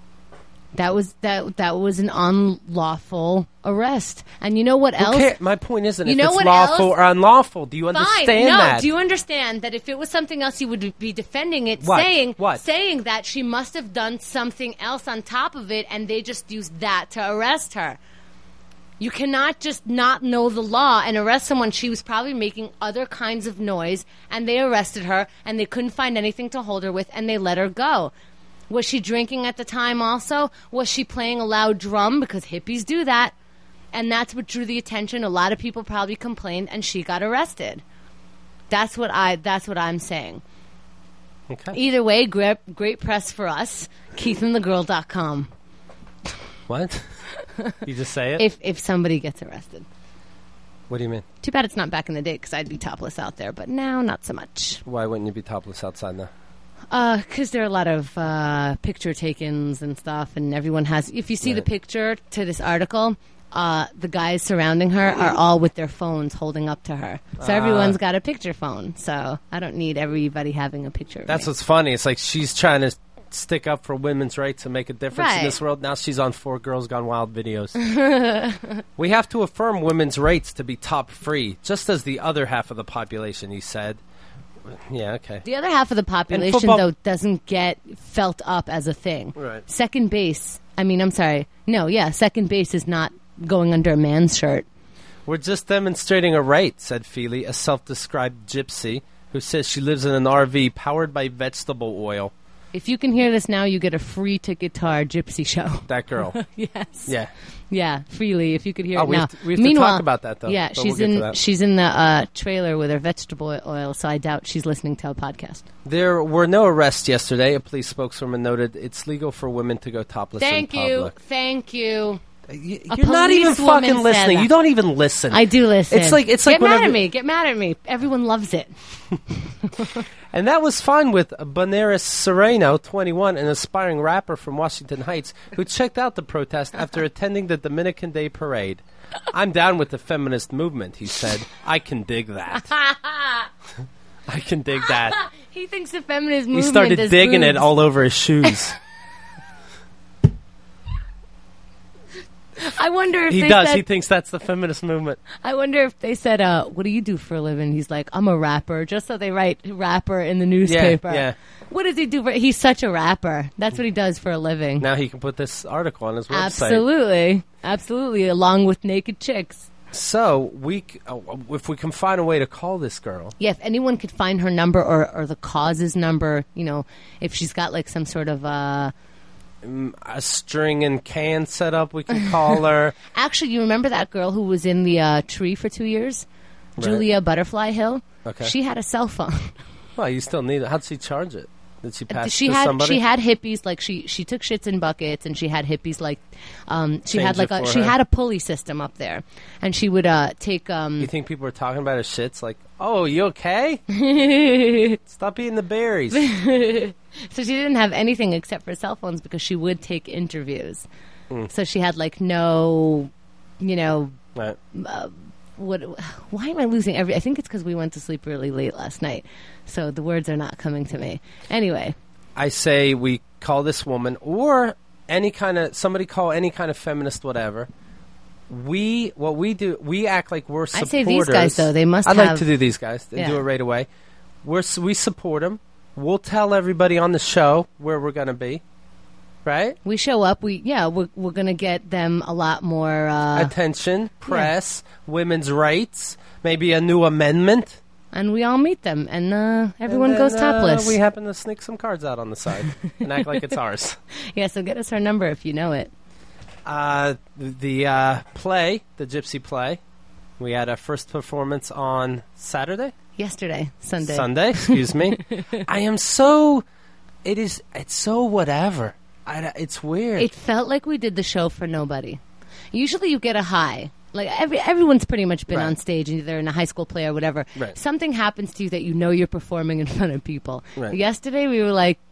That was that. That was an unlawful arrest. And you know what Who else? care- My point isn't You if know it's what lawful else? or unlawful. Do you Fine. understand no, that? do you understand that if it was something else, you would be defending it, What? saying What? saying that she must have done something else on top of it, and they just used that to arrest her. You cannot just not know the law and arrest someone. She was probably making other kinds of noise, and they arrested her, and they couldn't find anything to hold her with, and they let her go. Was she drinking at the time also? Was she playing a loud drum? Because hippies do that. And that's what drew the attention. A lot of people probably complained, and she got arrested. That's what I. That's what I'm saying. Okay. Either way, great, great press for us. Keith and the Girl dot com. What? You just say it? If if somebody gets arrested. What do you mean? Too bad it's not back in the day because I'd be topless out there. But now, not so much. Why wouldn't you be topless outside now? Because there are a lot of uh, picture takings and stuff, and everyone has. If you see the Right. picture to this article, uh, the guys surrounding her are all with their phones holding up to her. So Ah. everyone's got a picture phone. So I don't need everybody having a picture of That's me. what's funny. It's like she's trying to stick up for women's rights and make a difference in Right. this world. Now she's on Four Girls Gone Wild videos. We have to affirm women's rights to be top free, just as the other half of the population, he said. Yeah, okay. The other half of the population, football- though, doesn't get felt up as a thing. Right. Second base, I mean, I'm sorry. No, yeah, second base is not going under a man's shirt. We're just demonstrating a right, said Feely, a self-described gypsy who says she lives in an R V powered by vegetable oil. If you can hear this now, you get a free ticket to our gypsy show. That girl. Yes. Yeah. Yeah, freely, if you could hear Oh, it we now. have to- we have to Meanwhile, talk about that, though, Yeah, but she's we'll get in to that. she's in the uh, trailer with her vegetable oil, so I doubt she's listening to a podcast. There were no arrests yesterday. A police spokeswoman noted it's legal for women to go topless Thank in you, public. thank you. Y- A You're not even policewoman fucking said listening. that. You don't even listen. I do listen. It's like it's like get mad whenever- at me. Get mad at me. Everyone loves it. And that was fine with Benares Sereno, twenty-one, an aspiring rapper from Washington Heights, who checked out the protest after attending the Dominican Day Parade. I'm down with the feminist movement, he said. I can dig that. I can dig that. He thinks the feminist He movement started is digging it boobs. all over his shoes. I wonder if He they does. said, He thinks that's the feminist movement. I wonder if they said, uh, "What do you do for a living?" He's like, "I'm a rapper." Just so they write rapper in the newspaper. Yeah. What does he do for? He's such a rapper. That's what he does for a living. Now he can put this article on his website. Absolutely, absolutely, along with naked chicks. So we, c- uh, if we can find a way to call this girl, Yeah, if anyone could find her number or, or the cause's number, you know, if she's got like some sort of uh mm, a string and can set up, we can call her. actually, you remember that girl who was in the uh, tree for two years? Right. Julia Butterfly Hill? Okay. She had a cell phone. Well, you still need it. How'd she charge it? Did she pass she it to had somebody? she had hippies, like she she took shits in buckets, and she had hippies like um she Change had like it a for she her. had a pulley system up there, and she would uh take um You think people are talking about her shits? Like, oh, you okay? Stop eating the berries. so she didn't have anything except for cell phones because she would take interviews. Mm. So she had like no, you know, Right. what? Why am I losing every? I think it's because we went to sleep really late last night, so the words are not coming to me. Anyway, I say we call this woman or any kind of somebody call any kind of feminist whatever. We what we do we act like we're I supporters. say these guys though they must. I'd have, like to do these guys and Yeah. do it right away. We're s- we support them. We'll tell everybody on the show where we're gonna be. Right? We show up. We yeah. We're we're gonna get them a lot more. Uh, Attention, press, women's rights, maybe a new amendment. and we all meet them, and uh, everyone And then, goes topless. Uh, we happen to sneak some cards out on the side and act like it's ours. yeah. So get us our number if you know it. Uh, the uh, play, the Gypsy play, we had our first performance on Saturday? Yesterday, Sunday. Sunday, excuse me. I am so, it is, it's so whatever. I, it's weird. It felt like we did the show for nobody. Usually you get a high. Like every everyone's pretty much been Right. on stage, either in a high school play or whatever. Right. Something happens to you that you know you're performing in front of people. Right. Yesterday we were like,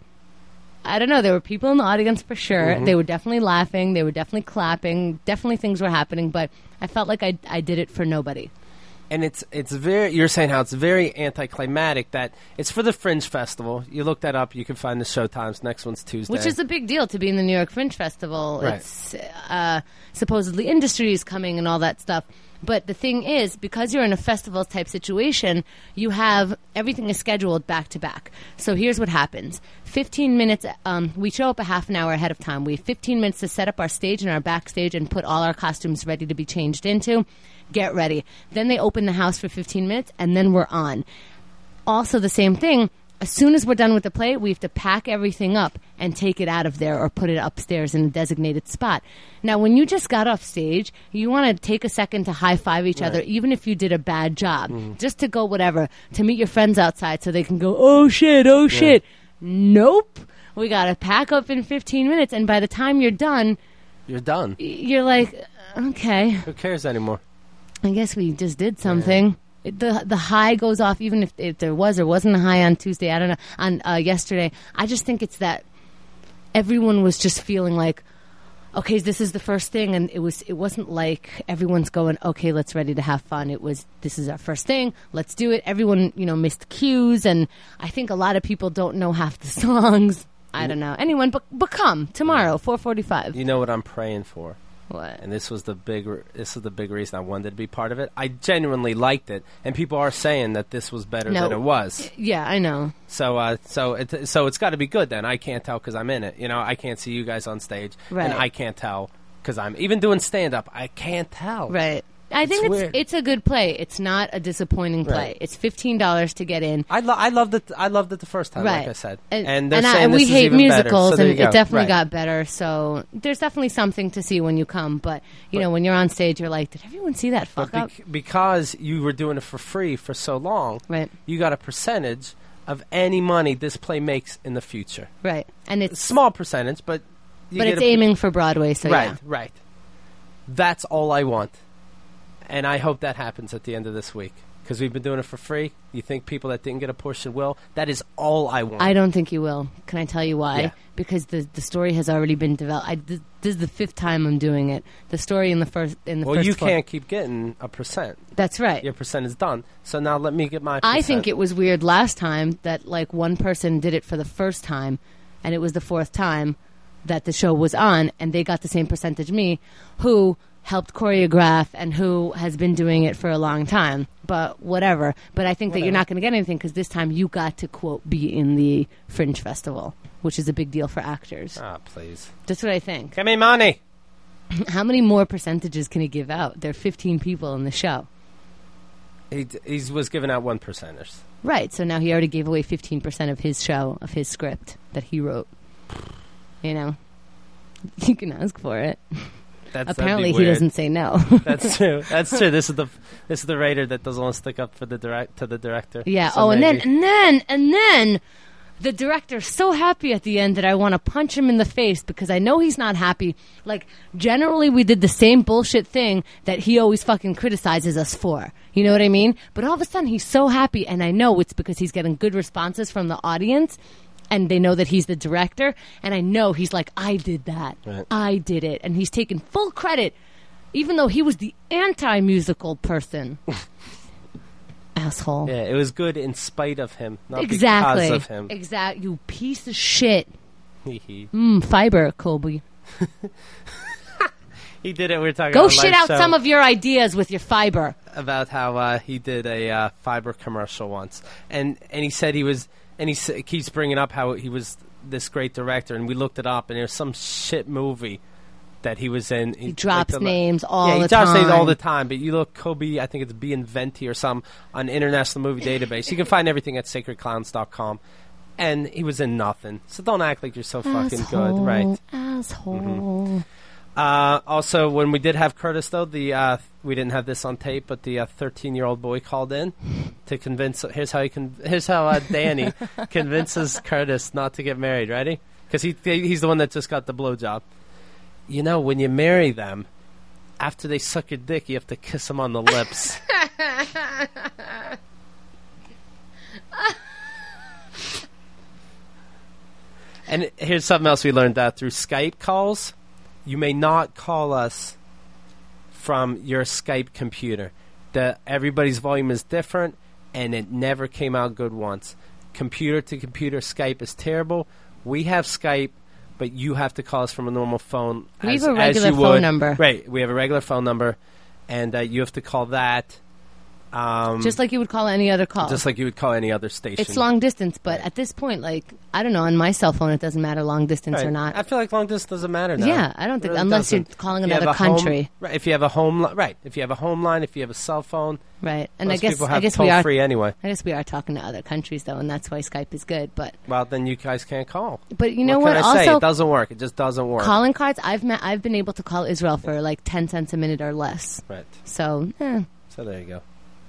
I don't know, there were people in the audience for sure. Mm-hmm. They were definitely laughing. They were definitely clapping. Definitely things were happening, but I felt like I, I did it for nobody. and it's it's very, you're saying how it's very anticlimactic that it's for the Fringe Festival. You look that up, you can find the show times. Next one's Tuesday. Which is a big deal to be in the New York Fringe Festival. Right. It's uh, supposedly industry is coming and all that stuff. But the thing is, because you're in a festival type situation, you have everything is scheduled back to back. So here's what happens: fifteen minutes. Um, we show up a half an hour ahead of time. We have fifteen minutes to set up our stage and our backstage and put all our costumes ready to be changed into. Get ready. Then they open the house for fifteen minutes, and then we're on. Also, the same thing. As soon as we're done with the play, we have to pack everything up and take it out of there or put it upstairs in a designated spot. Now, when you just got off stage, you want to take a second to high-five each other, even if you did a bad job, just to go whatever, to meet your friends outside so they can go, oh, shit, oh, shit. Nope. We got to pack up in fifteen minutes, and by the time you're done, You're done. y- you're like, okay, Who cares anymore? I guess we just did something. It- The the high goes off even if, if there was or wasn't a high on Tuesday. I don't know. On uh, yesterday, I just think it's that everyone was just feeling like, okay, this is the first thing, and it was it wasn't like everyone's going, okay, let's ready to have fun. It was this is our first thing, let's do it. Everyone you know missed cues, and I think a lot of people don't know half the songs. I don't know. Anyone, but but come tomorrow, four forty-five. You know what I'm praying for? What? And this was the big. re- This is the big reason I wanted to be part of it. I genuinely liked it, and people are saying that this was better No. than it was. Yeah, I know. So, uh, so it, so it's got to be good. Then I can't tell because I'm in it. You know, I can't see you guys on stage, Right. and I can't tell because I'm even doing stand up. I can't tell. Right. I It's think it's weird. it's a good play. It's not a disappointing play. Right. It's fifteen dollars to get in. I, lo- I loved it. I loved it the first time, Right. like I said. And, and they're and I, saying we this is hate even better. musicals, So there and you it go. definitely Right. got better. So there's definitely something to see when you come. But you But- know, when you're on stage, you're like, did everyone see that fuck But up? bec- because you were doing it for free for so long, Right. you got a percentage of any money this play makes in the future. Right. And it's Small percentage, but you but get it's a, aiming for Broadway. So right, yeah. right. That's all I want, and I hope that happens at the end of this week because we've been doing it for free. You think people that didn't get a portion will? That is all I want. I don't think you will. Can I tell you why? Yeah. Because the the story has already been developed. I, this, this is the fifth time I'm doing it. The story in the first in the well, first you four- can't keep getting a percent. That's right. Your percent is done. So now let me get my. I percent. think it was weird last time that like one person did it for the first time, and it was the fourth time that the show was on, and they got the same percentage me, who helped choreograph and who has been doing it for a long time. But whatever. But I think that you're not going to get anything because this time you got to, quote, be in the Fringe Festival, which is a big deal for actors. Ah, please. That's what I think. Give me money. How many more percentages can he give out? There are fifteen people in the show. He, he was giving out one percenters. Right. So now he already gave away fifteen percent of his show, of his script that he wrote. You know? You can ask for it. That's, Apparently he doesn't say no. That's true. That's true. This is the this is the writer that doesn't want to stick up for the direct to the director. Yeah. So oh, and maybe. then and then and then the director's so happy at the end that I want to punch him in the face because I know he's not happy. Like, generally we did the same bullshit thing that he always fucking criticizes us for. You know what I mean? But all of a sudden he's so happy, and I know it's because he's getting good responses from the audience, and they know that he's the director, and I know he's like, I did that. Right. I did it. And he's taking full credit, even though he was the anti-musical person. Asshole. Yeah, it was good in spite of him, not Exactly. because of him. Exactly. You piece of shit. he Mmm, fiber, Colby. did it. We were talking Go about shit live out show some of your ideas with your fiber. about how uh, he did a uh, fiber commercial once, and and he said he was, and he s- keeps bringing up how he was this great director, and we looked it up, and there's some shit movie that he was in. He drops like the- names all yeah, the he drops time. names all the time. But you look Kobe, I think it's B Inventi or some on International Movie Database. You can find everything at sacred clowns dot com. And he was in nothing. So don't act like you're so fucking Asshole, good, right? Asshole. Uh, also, when we did have Curtis, though, the uh, we didn't have this on tape, but the thirteen-year-old boy called in to convince. Here's how he con- Here's how uh, Danny convinces Curtis not to get married. Ready? Because he he's the one that just got the blowjob. You know, when you marry them, after they suck your dick, you have to kiss them on the lips. And here's something else we learned out through Skype calls. You may not call us from your Skype computer. The everybody's volume is different, and it never came out good once. Computer to computer Skype is terrible. We have Skype, but you have to call us from a normal phone. We as, have a as regular you phone would. number. Right, we have a regular phone number, and uh, you have to call that. Um, Just like you would call any other call. just like you would call any other station. It's long distance, but at this point, like, I don't know, on my cell phone it doesn't matter long distance Right. or not. I feel like long distance doesn't matter now. Yeah, I don't think- It really unless you're doesn't. calling If you have another a home- country. right? If you have a home, li- right? If you have a home line, if you have a cell phone, Right. And most I guess people I have guess toll we are free anyway. I guess we are talking to other countries though, and that's why Skype is good. But Well, then you guys can't call. but you know what? what? Can I say? Also, It doesn't work. It just doesn't work. calling cards. I've met, I've been able to call Israel for like ten cents a minute or less. Right. So eh. So there you go.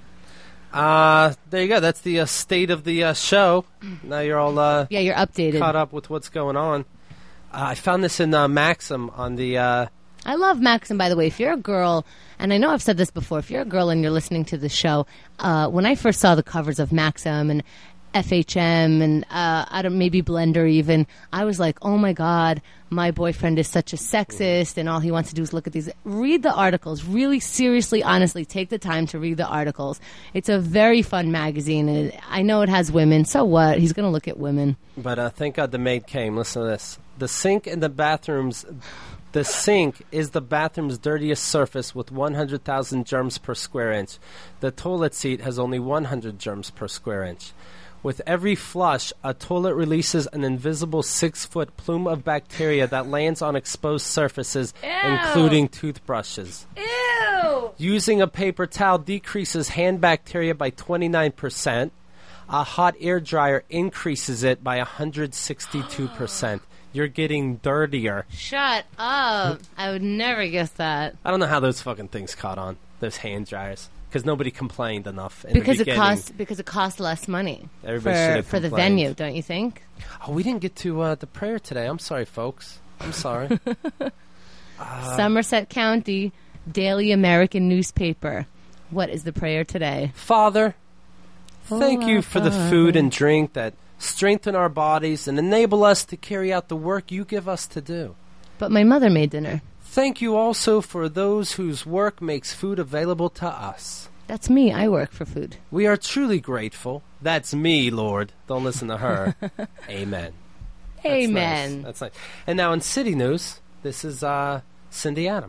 Uh, there you go. That's the uh, state of the uh, show. Now you're all uh, yeah, you're updated. caught up with what's going on. Uh, I found this in uh, Maxim on the. Uh, I love Maxim, by the way. If you're a girl, and I know I've said this before, if you're a girl and you're listening to the show, uh, when I first saw the covers of Maxim and F H M and uh, I don't maybe Blender even, I was like, oh my God, my boyfriend is such a sexist and all he wants to do is look at these. Read the articles. Really seriously, honestly, take the time to read the articles. It's a very fun magazine. And I know it has women. So what? He's going to look at women. but uh, thank God the maid came. Listen to this. The sink in the bathrooms. The sink is the bathroom's dirtiest surface with one hundred thousand germs per square inch. The toilet seat has only one hundred germs per square inch. With every flush, a toilet releases an invisible six-foot plume of bacteria that lands on exposed surfaces, Ew. including toothbrushes. Ew! Using a paper towel decreases hand bacteria by twenty-nine percent. A hot air dryer increases it by one hundred sixty-two percent. You're getting dirtier. Shut up. I would never guess that. I don't know how those fucking things caught on, those hand dryers, because nobody complained enough in Because the it beginning. costs because it costs less money Everybody for, should have for the complained. venue, don't you think? Oh, we didn't get to uh, the prayer today. I'm sorry, folks. I'm sorry. Uh, Somerset County Daily American Newspaper. What is the prayer today? Father, thank Oh, you our for the Father. food and drink that strengthen our bodies and enable us to carry out the work you give us to do. But my mother made dinner. Thank you also for those whose work makes food available to us. That's me. I work for food. We are truly grateful. That's me, Lord. Don't listen to her. Amen. That's Amen. nice. That's nice. And now in city news, this is uh, Cindy Adams.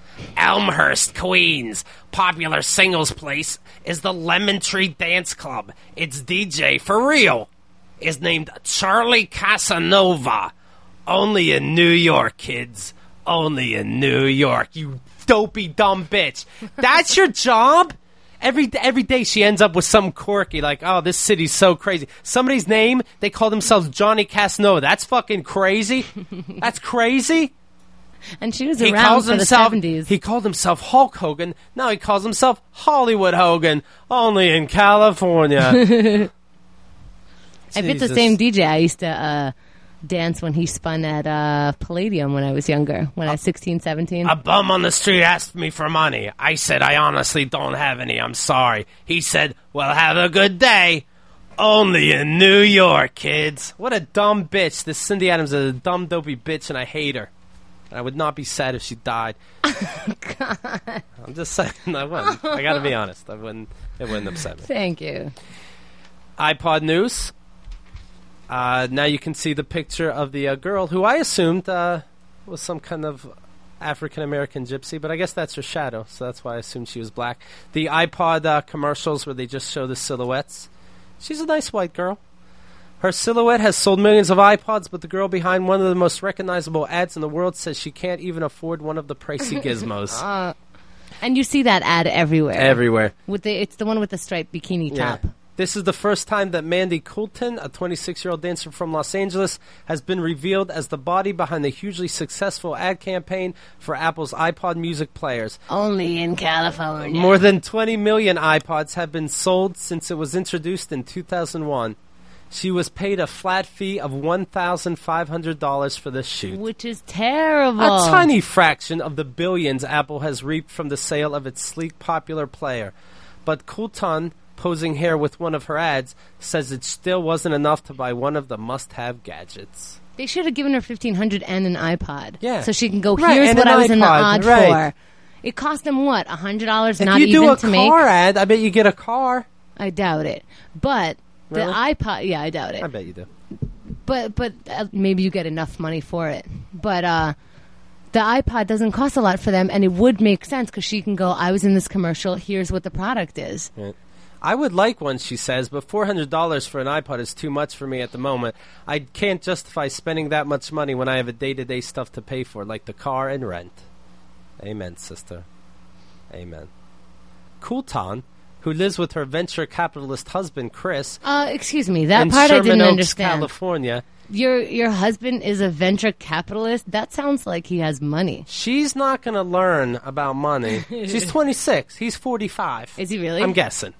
Elmhurst, Queens. Popular singles place is the Lemon Tree Dance Club. Its D J, for real, is named Charlie Casanova. Only in New York, kids. Only in New York, you dopey dumb bitch. That's your job? Every every day she ends up with some quirky, like, oh, this city's so crazy. Somebody's name, they call themselves Johnny Casanova. That's fucking crazy. That's crazy. And she was He around calls for himself. the seventies. He called himself Hulk Hogan. Now he calls himself Hollywood Hogan. Only in California. If it's the Jesus. same D J, I used to uh, dance when he spun at uh, Palladium when I was younger, when I was sixteen, seventeen. A bum on the street asked me for money. I said, I honestly don't have any. I'm sorry. He said, well, have a good day. Only in New York, kids. What a dumb bitch. This Cindy Adams is a dumb, dopey bitch, and I hate her. I would not be sad if she died. God. I'm just saying. I wouldn't. I got to be honest. I wouldn't. It wouldn't upset me. Thank you. iPod news. Uh, now you can see the picture of the uh, girl who I assumed uh, was some kind of African-American gypsy, but I guess that's her shadow, so that's why I assumed she was black. The iPod uh, commercials where they just show the silhouettes. She's a nice white girl. Her silhouette has sold millions of iPods, but the girl behind one of the most recognizable ads in the world says she can't even afford one of the pricey gizmos. Uh, and you see that ad everywhere. Everywhere. With the, it's the one with the striped bikini Yeah. top. This is the first time that Mandy Coulton, a twenty-six-year-old dancer from Los Angeles, has been revealed as the body behind the hugely successful ad campaign for Apple's iPod music players. Only in California. More than twenty million iPods have been sold since it was introduced in two thousand one. She was paid a flat fee of one thousand five hundred dollars for this shoot. Which is terrible. A tiny fraction of the billions Apple has reaped from the sale of its sleek, popular player. But Coulton, posing here with one of her ads, says it still wasn't enough to buy one of the must-have gadgets. They should have given her fifteen hundred dollars and an iPod. Yeah. So she can go, Right, here's and what an I was in the iPod, ad right. for. It cost them, what, one hundred dollars If not you even do a to make? car ad, I bet you get a car. I doubt it. But the Really? iPod, yeah, I doubt it. I bet you do. But but uh, maybe you get enough money for it. But uh, the iPod doesn't cost a lot for them, and it would make sense because she can go, I was in this commercial, here's what the product is. Right. I would like one, she says, but four hundred dollars for an iPod is too much for me at the moment. I can't justify spending that much money when I have a day-to-day stuff to pay for, like the car and rent. Amen, sister. Amen. Coulton, who lives with her venture capitalist husband, Chris, Uh, excuse me, that in part Sherman I didn't Oaks, understand. California. Your your husband is a venture capitalist? That sounds like he has money. She's not going to learn about money. She's twenty-six. He's forty-five. Is he really? I'm guessing.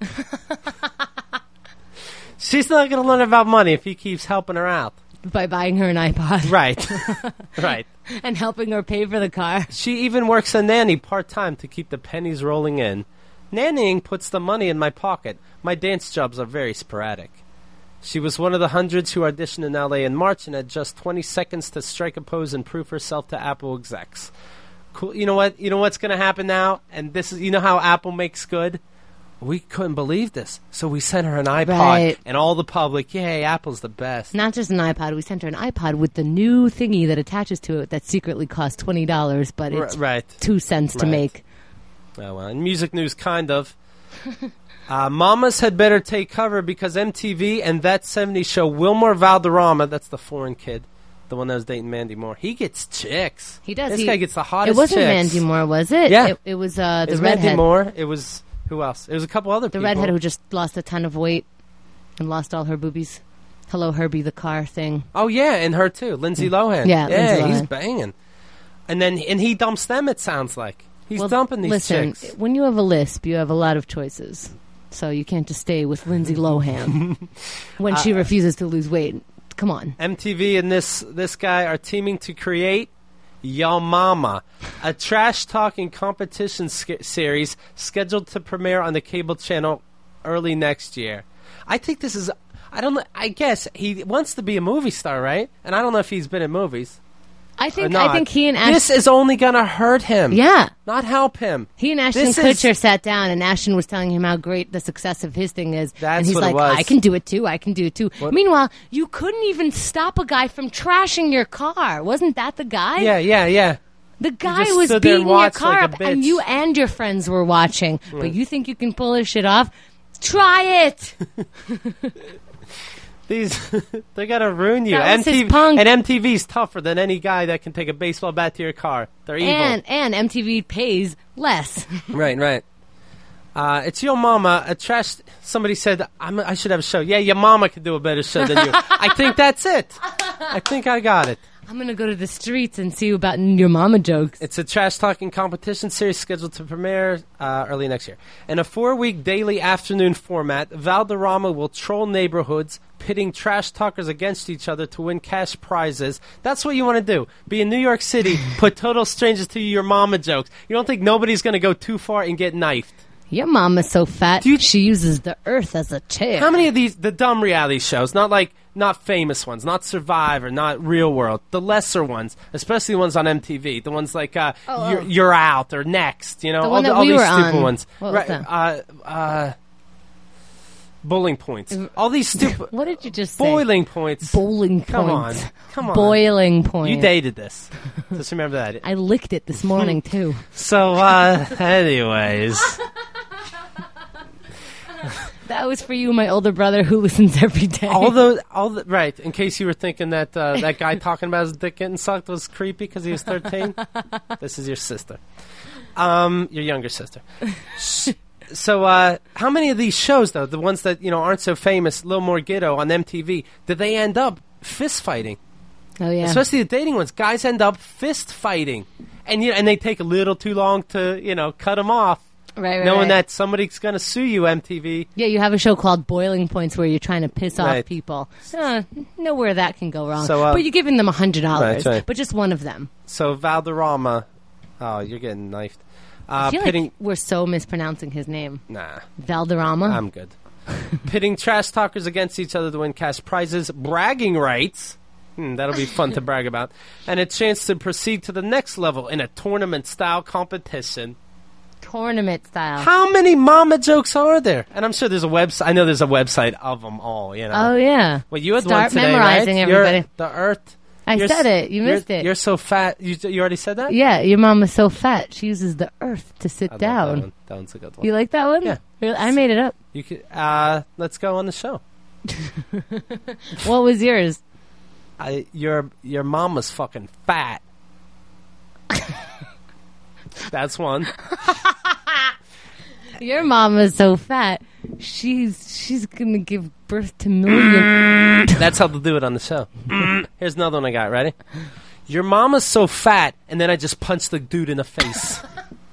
She's not going to learn about money if he keeps helping her out. By buying her an iPod. Right. Right. And helping her pay for the car. She even works a nanny part-time to keep the pennies rolling in. Nannying puts the money in my pocket. My dance jobs are very sporadic. She was one of the hundreds who auditioned in L A in March and had just twenty seconds to strike a pose and prove herself to Apple execs. Cool. You know what? You know what's going to happen now? And this is, you know how Apple makes good? We couldn't believe this, so we sent her an iPod, Right. and all the public, yay, Apple's the best. Not just an iPod. We sent her an iPod with the new thingy that attaches to it that secretly costs twenty dollars, but R- it's right. two cents to Right. make. Oh, well, in music news, kind of. uh, Mamas had better take cover because M T V and That seventies show Wilmer Valderrama, that's the foreign kid, the one that was dating Mandy Moore, he gets chicks. He does. This He- guy gets the hottest It wasn't chicks. Mandy Moore, was it? Yeah. It, it was uh, the It's redhead. Mandy Moore. It was, who else? It was a couple other The people. redhead who just lost a ton of weight and lost all her boobies. Hello, Herbie, the car thing. Oh, yeah, and her too. Lindsay Lohan. Yeah, yeah, Lindsay he's Lohan. banging. And then, and he dumps them, it sounds like. He's Well, dumping these listen, chicks. when you have a lisp, you have a lot of choices. So you can't just stay with Lindsay Lohan when Uh, she refuses to lose weight. Come on. M T V and this this guy are teaming to create Yo Mama, a trash-talking competition sk- series scheduled to premiere on the cable channel early next year. I think this is, I don't know, I guess he wants to be a movie star, right? And I don't know if he's been in movies I or think not. I think he and Ashton. This is only going to hurt him. Yeah. Not help him. He and Ashton This Kutcher is- sat down, and Ashton was telling him how great the success of his thing is. That's and he's what it like, was. I can do it too. I can do it too. What- Meanwhile, you couldn't even stop a guy from trashing your car. Wasn't that the guy? Yeah, yeah, yeah. The guy just was stood there and beating your watched car like a up, and bitch. you and your friends were watching. But you think you can pull this shit off? Try it. These they gotta ruin you. That was his M T V punk. and M T V's tougher than any guy that can take a baseball bat to your car. They're evil. And and M T V pays less. Right, right. Uh, it's Your Mama. A trash. Somebody said I'm, I should have a show. Yeah, your mama could do a better show than you. I think that's it. I think I got it. I'm gonna go to the streets and see about your mama jokes. It's a trash talking competition series scheduled to premiere uh, early next year. In a four-week daily afternoon format, Valderrama will troll neighborhoods, pitting trash talkers against each other to win cash prizes. That's what you want to do. Be in New York City, put total strangers to your mama jokes. You don't think nobody's going to go too far and get knifed? Your mama's so fat, you- she uses the earth as a chair. How many of these, the dumb reality shows, not like, not famous ones, not Survivor, not Real World, the lesser ones, especially the ones on M T V, the ones like uh, Oh, you're, oh. you're Out or Next, you know, The all, one the, that all we these were stupid on. ones. What was right, that? uh, uh, Bowling Points. All these stupid... What did you just say? Boiling Points. Bowling Come points. on. Come on. Boiling point. You dated this. Just remember that. I licked it this morning too. So, uh, anyways... That was for you, my older brother, who listens every day. All the, all the, right, in case you were thinking that uh, that guy talking about his dick getting sucked was creepy because he was thirteen, this is your sister. Um, your younger sister. So, uh, how many of these shows, though, the ones that, you know, aren't so famous, Lil Morghetto on M T V, did they end up fist fighting? Oh yeah. Especially the dating ones. Guys end up fist fighting. And, you know, and they take a little too long to, you know, cut them off. right, right, Knowing right. that somebody's going to sue you, M T V. Yeah, you have a show called Boiling Points where you're trying to piss off Right. people. Uh, know where that can go wrong. So, uh, but you're giving them a hundred dollars, Right, right. but just one of them. So, Valderrama. Oh, you're getting knifed. Uh, I feel pitting. like we're so mispronouncing his name. Nah. Valderrama. I'm good. Pitting trash talkers against each other to win cash prizes, bragging rights. Hmm, that'll be fun to brag about. And a chance to proceed to the next level in a tournament-style competition. Tournament style. How many mama jokes are there? And I'm sure there's a website. I know there's a website of them all, you know. Oh yeah. Well, you had Start one today, memorizing, right? everybody. You're the Earth. I you're said s- it. You you're- missed it. You're so fat. You, you already said that? Yeah, your mama's so fat she uses the earth to sit I love down. That, one. that one's a good one. You like that one? Yeah. Really? I made it up. You could, uh, let's go on the show. What was yours? I, your your mama's fucking fat. That's one. Your mama's so fat. She's she's gonna give birth to millions. That's how they'll do it on the show. Here's another one I got. Ready? Your mama's so fat, and then I just punched the dude in the face.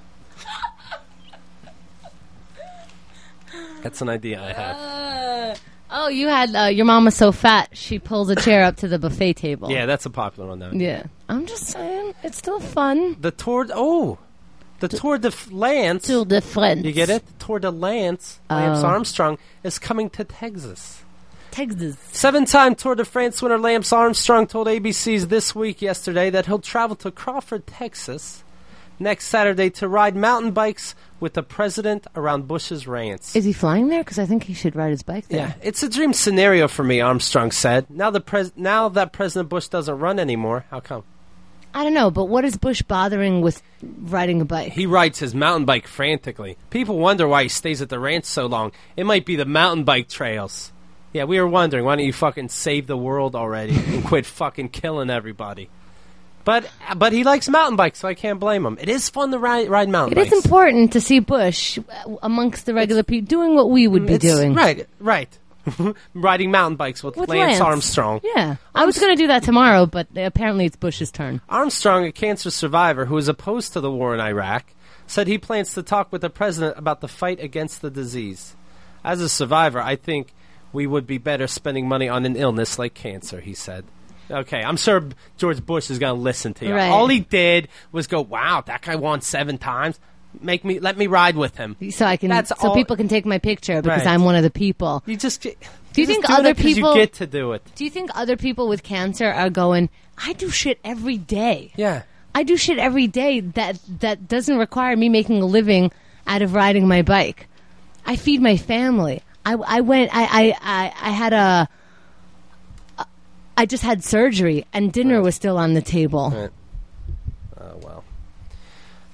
That's an idea I have. Uh, oh, you had uh, your mama's so fat she pulls a chair up to the buffet table. Yeah, that's a popular one, though. Yeah. I'm just saying, it's still fun. The Tour... Oh! The Tour de Lance... Tour de France. You get it? The Tour de Lance, Lance Oh. Armstrong, is coming to Texas. Texas. Seven-time Tour de France winner Lance Armstrong told A B C's This Week yesterday that he'll travel to Crawford, Texas, next Saturday to ride mountain bikes with the president around Bush's Ranch. Is he flying there? Because I think he should ride his bike there. Yeah, it's a dream scenario for me, Armstrong said. Now the pres- now that President Bush doesn't run anymore, how come? I don't know, but what is Bush bothering with riding a bike? He rides his mountain bike frantically. People wonder why he stays at the ranch so long. It might be the mountain bike trails. Yeah, we were wondering, why don't you fucking save the world already and quit fucking killing everybody? But but he likes mountain bikes, so I can't blame him. It is fun to ride, ride mountain It bikes. is important to see Bush uh, amongst the regular people doing what we would be It's- doing. Right, right. Riding mountain bikes with, With Lance, Lance. Armstrong. Yeah. I was going to do that tomorrow, but apparently it's Bush's turn. Armstrong, a cancer survivor who is opposed to the war in Iraq, said he plans to talk with the president about the fight against the disease. As a survivor, I think we would be better spending money on an illness like cancer, he said. Okay, I'm sure George Bush is going to listen to you. Right. All he did was go, wow, that guy won seven times. Make me, let me ride with him. So I can, That's so all- people can take my picture because Right. I'm one of the people. You just do you think other people- you get to do it? Do you think other people with cancer are going, I do shit every day. Yeah. I do shit every day that that doesn't require me making a living out of riding my bike. I feed my family. I, I went. I, I, I, I had a. I just had surgery, and dinner Right. was still on the table. Right. Oh well.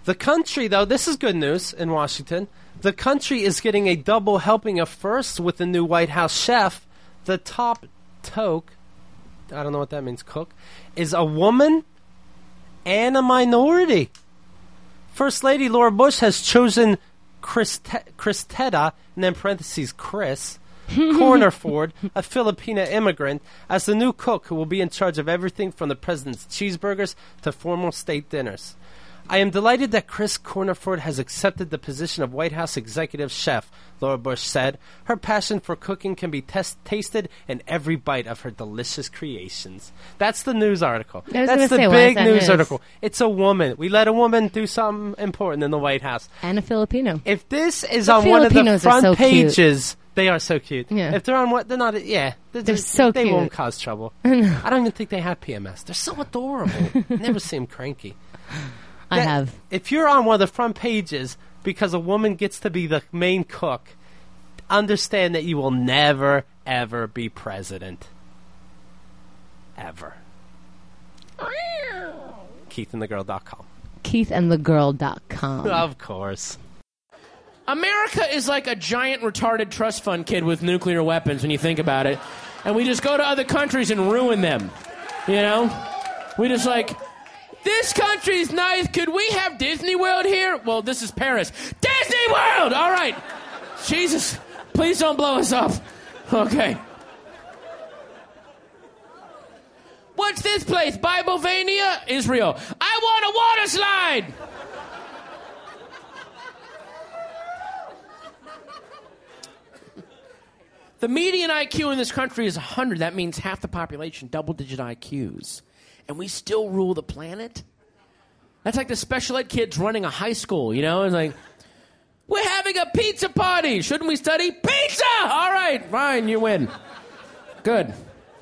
The country, though, this is good news in Washington. The country is getting a double helping of firsts with the new White House chef. The top toke, I don't know what that means, cook, is a woman and a minority. First Lady Laura Bush has chosen Christe- Christetta, and then parentheses Chris, Cornerford, a Filipina immigrant, as the new cook who will be in charge of everything from the president's cheeseburgers to formal state dinners. I am delighted that Chris Cornerford has accepted the position of White House executive chef, Laura Bush said. Her passion for cooking can be test- tasted in every bite of her delicious creations. That's the news article. That's the say, big that news news? article. It's a woman. We let a woman do something important in the White House. And a Filipino. If this is The on one of the Filipinos are front so cute. pages, they are so cute. Yeah. If they're on what, they're not. Yeah, they're, They're so they cute. won't cause trouble. I don't even think they have P M S. They're so adorable. Never seem cranky. I That- have. If you're on one of the front pages because a woman gets to be the main cook, understand that you will never, ever be president. Ever. Keith and the Girl dot com. Keith and the Girl dot com. Of course. America is like a giant retarded trust fund kid with nuclear weapons when you think about it. And we just go to other countries and ruin them. You know? We just like, this country's nice. Could we have Disney World here? Well, this is Paris. Disney World! All right. Jesus. Please don't blow us up. Okay. What's this place? Biblevania? Israel. I want a water slide! The median I Q in this country is one hundred. That means half the population, double-digit I Qs. And we still rule the planet? That's like the special ed kids running a high school, you know? It's like, we're having a pizza party. Shouldn't we study? Pizza! All right, fine, you win. Good.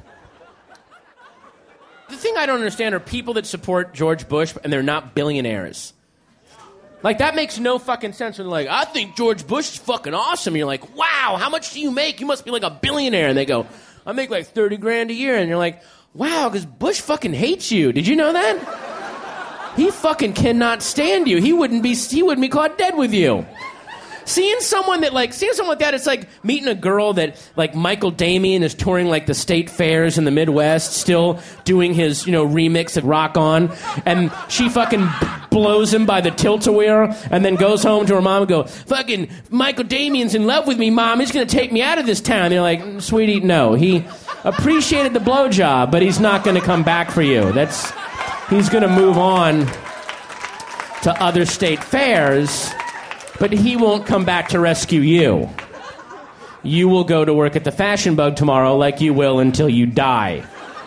The thing I don't understand are people that support George Bush and they're not billionaires. Like, that makes no fucking sense when they're like, I think George Bush is fucking awesome. And you're like, wow, how much do you make? You must be like a billionaire. And they go, I make like thirty grand a year. And you're like, wow, because Bush fucking hates you. Did you know that? He fucking cannot stand you. He wouldn't be, he wouldn't be caught dead with you. Seeing someone that, like, seeing someone like that, it's like meeting a girl that, like, Michael Damian is touring, like, the state fairs in the Midwest, still doing his, you know, remix of Rock On, and she fucking blows him by the tilt-a-whir, and then goes home to her mom and go, fucking Michael Damian's in love with me, Mom, he's gonna take me out of this town. And you're like, sweetie, no. He appreciated the blowjob, but he's not gonna come back for you. That's, he's gonna move on to other state fairs, but he won't come back to rescue you. You will go to work at the Fashion Bug tomorrow like you will until you die.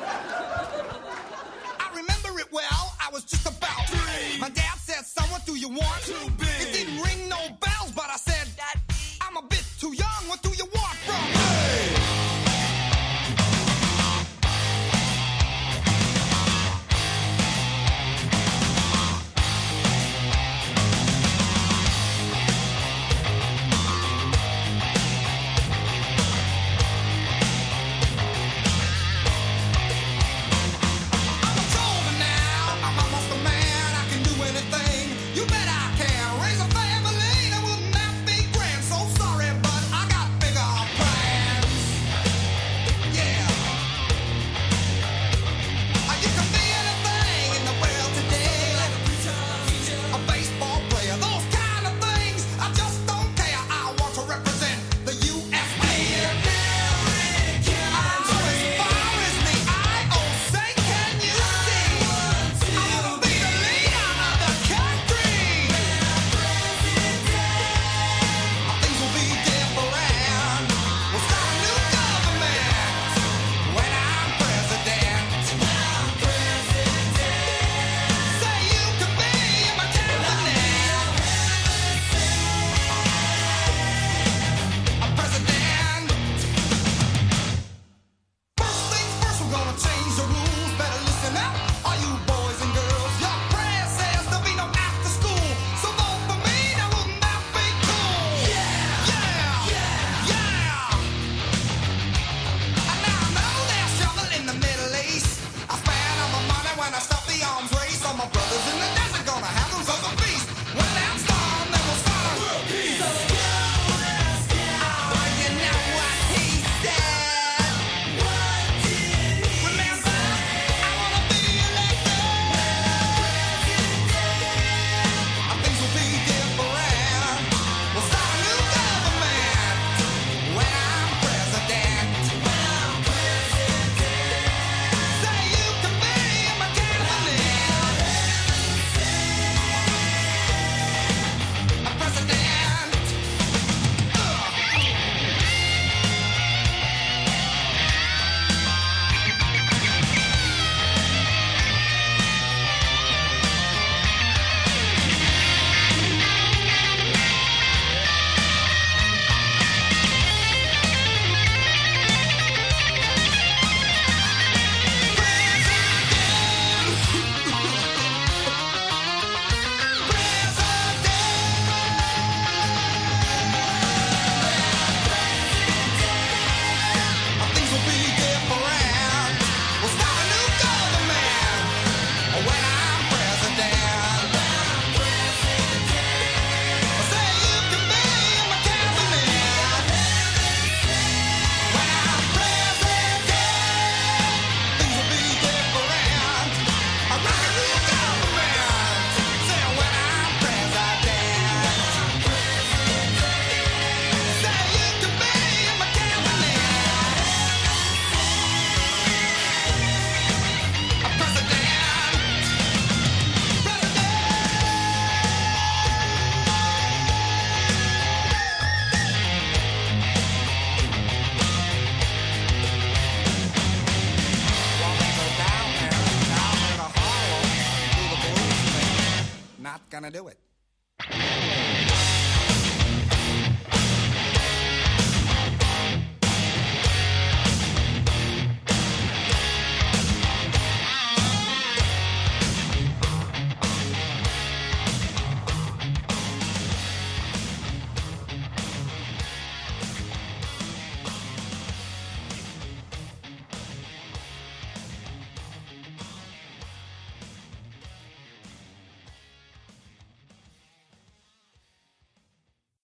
I remember it well, I was just about three. My dad said, son, what do you want? Too big. It didn't ring no bells, but I said, I'm a bit too young, what do you want from me? Bigger gonna do it.